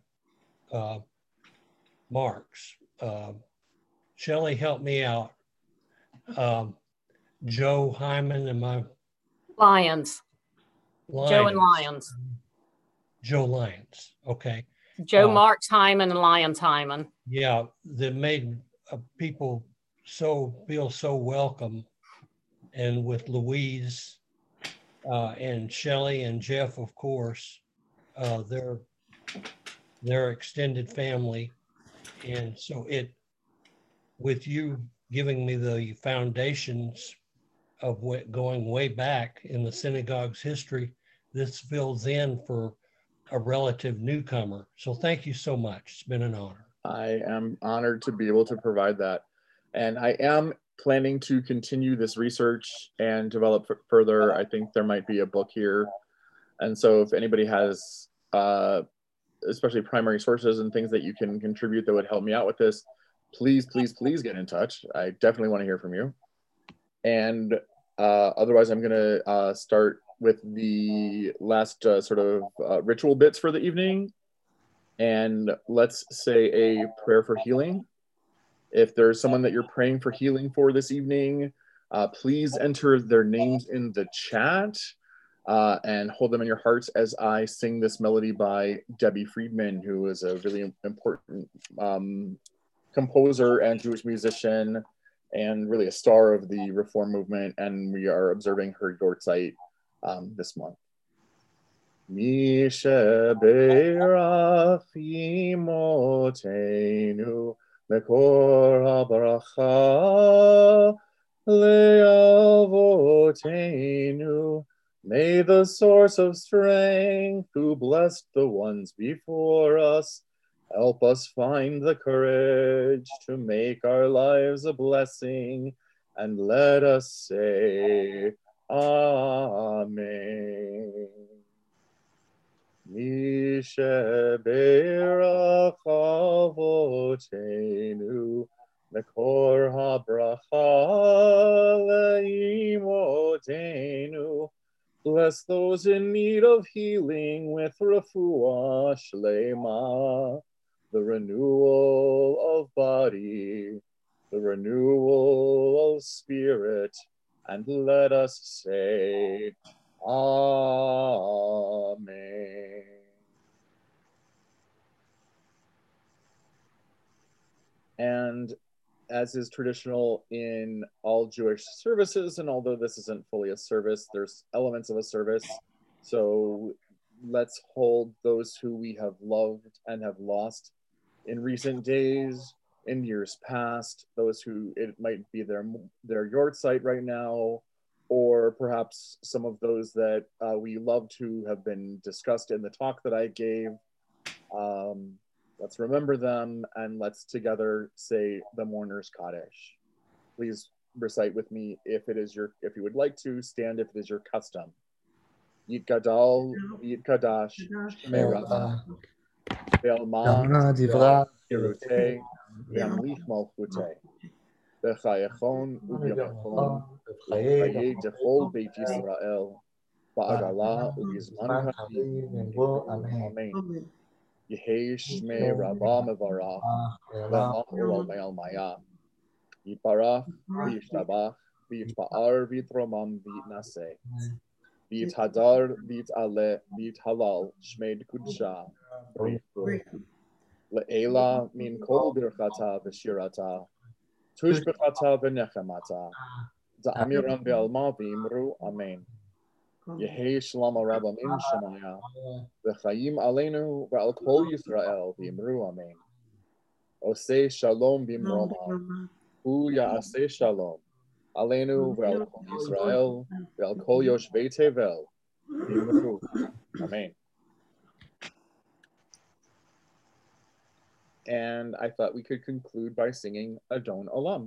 Marks, Shelley helped me out. Joe Hyman and my Lyons. Joe and Lyons. Joe Lyons. Okay. Joe Marks Hyman and Lyons Hyman. Yeah, that made people feel so welcome. And with Louise and Shelley and Jeff, of course, their extended family. And so with you giving me the foundations of going way back in the synagogue's history, this fills in for a relative newcomer. So thank you so much. It's been an honor. I am honored to be able to provide that. And I am planning to continue this research and develop further. I think there might be a book here. And so if anybody has, especially primary sources and things that you can contribute that would help me out with this, please, please, please get in touch. I definitely want to hear from you. And otherwise, I'm going to start with the last sort of ritual bits for the evening. And let's say a prayer for healing. If there's someone that you're praying for healing for this evening, please enter their names in the chat and hold them in your hearts as I sing this melody by Debbie Friedman, who is a really important composer and Jewish musician and really a star of the Reform movement. And we are observing her Yortzeit this month. Mi sheberach imotenu Mekor habracha le'avotenu. May the source of strength, who blessed the ones before us, help us find the courage to make our lives a blessing, and let us say, Amen. Mi sheberach avotenu mekor habracha le'imotenu. Bless those in need of healing with refuah shlema, the renewal of body, the renewal of spirit, and let us say, Amen. And as is traditional in all Jewish services, and although this isn't fully a service, there's elements of a service. So let's hold those who we have loved and have lost in recent days, in years past, those who it might be their yard site right now, or perhaps some of those that we loved who have been discussed in the talk that I gave. Let's remember them, and let's together say the Mourner's Kaddish. Please recite with me if you would like to. Stand if it is your custom. Yit Gadal, Yit Kadash, Shemei Rabbah, Ve'alma Divra Yerutei, Ve'amlich Malchutei, V'chayechon U'yamechon, V'chayei Dechol Beit Yisrael, Ba'agala U'yizman Ha'im, Amen. Yehei Shmei Rabbah Mevarach, Ve'amach U'al Maya, Yiparach, V'yishtabach, V'yitpa'ar, V'yitromam, V'yitnaseh. V'yit hadar, v'yit ale, v'yit halal, shmeid kudsha, le'ela min kol birchata v'shirata, tushbechata v'nechemata, za'amiram ve'alma v'imru, amen. Yehei shalom araba min shemaya, v'chayim aleinu ve'al kol Yisrael v'imru, amen. Oseh shalom b'imroma, hu ya'aseh shalom. Aleinu ve'al kol Yisrael ve'al kol yoshvei tevel v'imru. Amen. And I thought we could conclude by singing Adon Olam.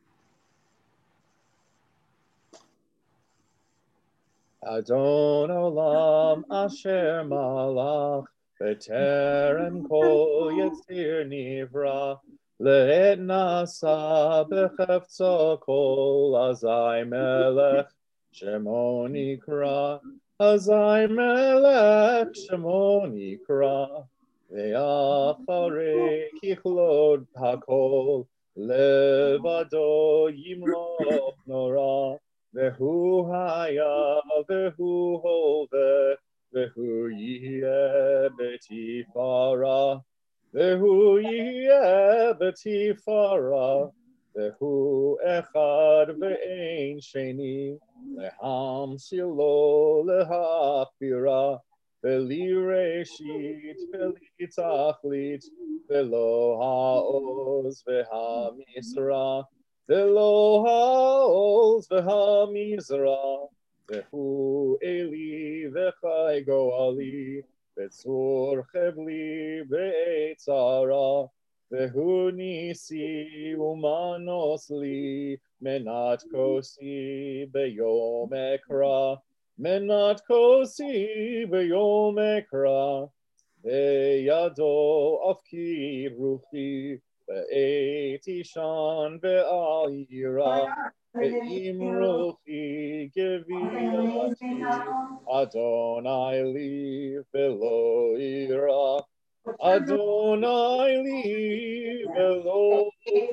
Adon Olam asher malach b'terem kol yetzir nivra Le'et nasa b'chefzo kol azai melech shemo nikra azai melech shemo nikra ve'acharei kichlod hakol levado yimloch nora ve'hu haya ve'hu hove ve'hu yeh betifara Vehu yeh betifara, vehu echad ve'ein sheni, leham silo lehachbira, ve'li reshit, ve'li tachlit, ve'lo ha'oz ve'ha'misra, ve'lo ha'oz ve'ha'mizra, vehu eli ve'chai go'ali, Betzur chevli be'etzara, vehu nisi umanos li, menat kosi beyom ekra, menat kosi beyom ekra, ve'yado afki ruchi, ve'etishan ve'al yira, ve'im ruchi gevilati, Adonai li velo ira, Adonai li velo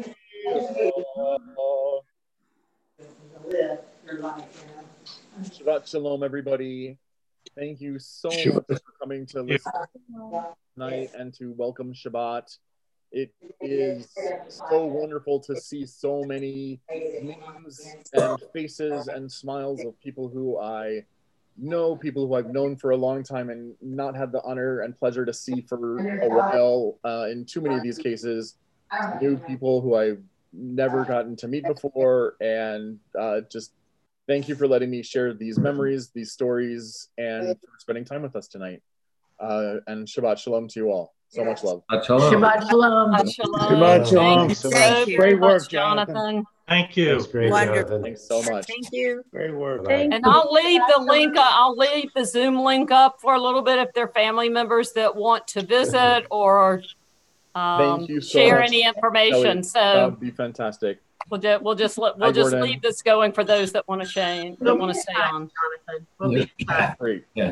ira. Shabbat shalom, everybody. Thank you so much for coming to listen tonight and to welcome Shabbat. It is so wonderful to see so many names and faces and smiles of people who I know, people who I've known for a long time and not had the honor and pleasure to see for a while. In too many of these cases, new people who I've never gotten to meet before, and just thank you for letting me share these memories, these stories, and for spending time with us tonight. And Shabbat Shalom to you all. So much love. Shabbat Shalom. Shabbat Shalom. Shabbat Shalom. Thank you. Great work, Jonathan. Thank you. That's great, Wonderful. Jonathan. Thanks so much. Thank you. Great work. And I'll leave the link. I'll leave the Zoom link up for a little bit if there are family members that want to visit or Thank you so share much. any information. That would be fantastic. We'll just leave this going for those that want to stay on. Jonathan. We'll be Great. Yeah.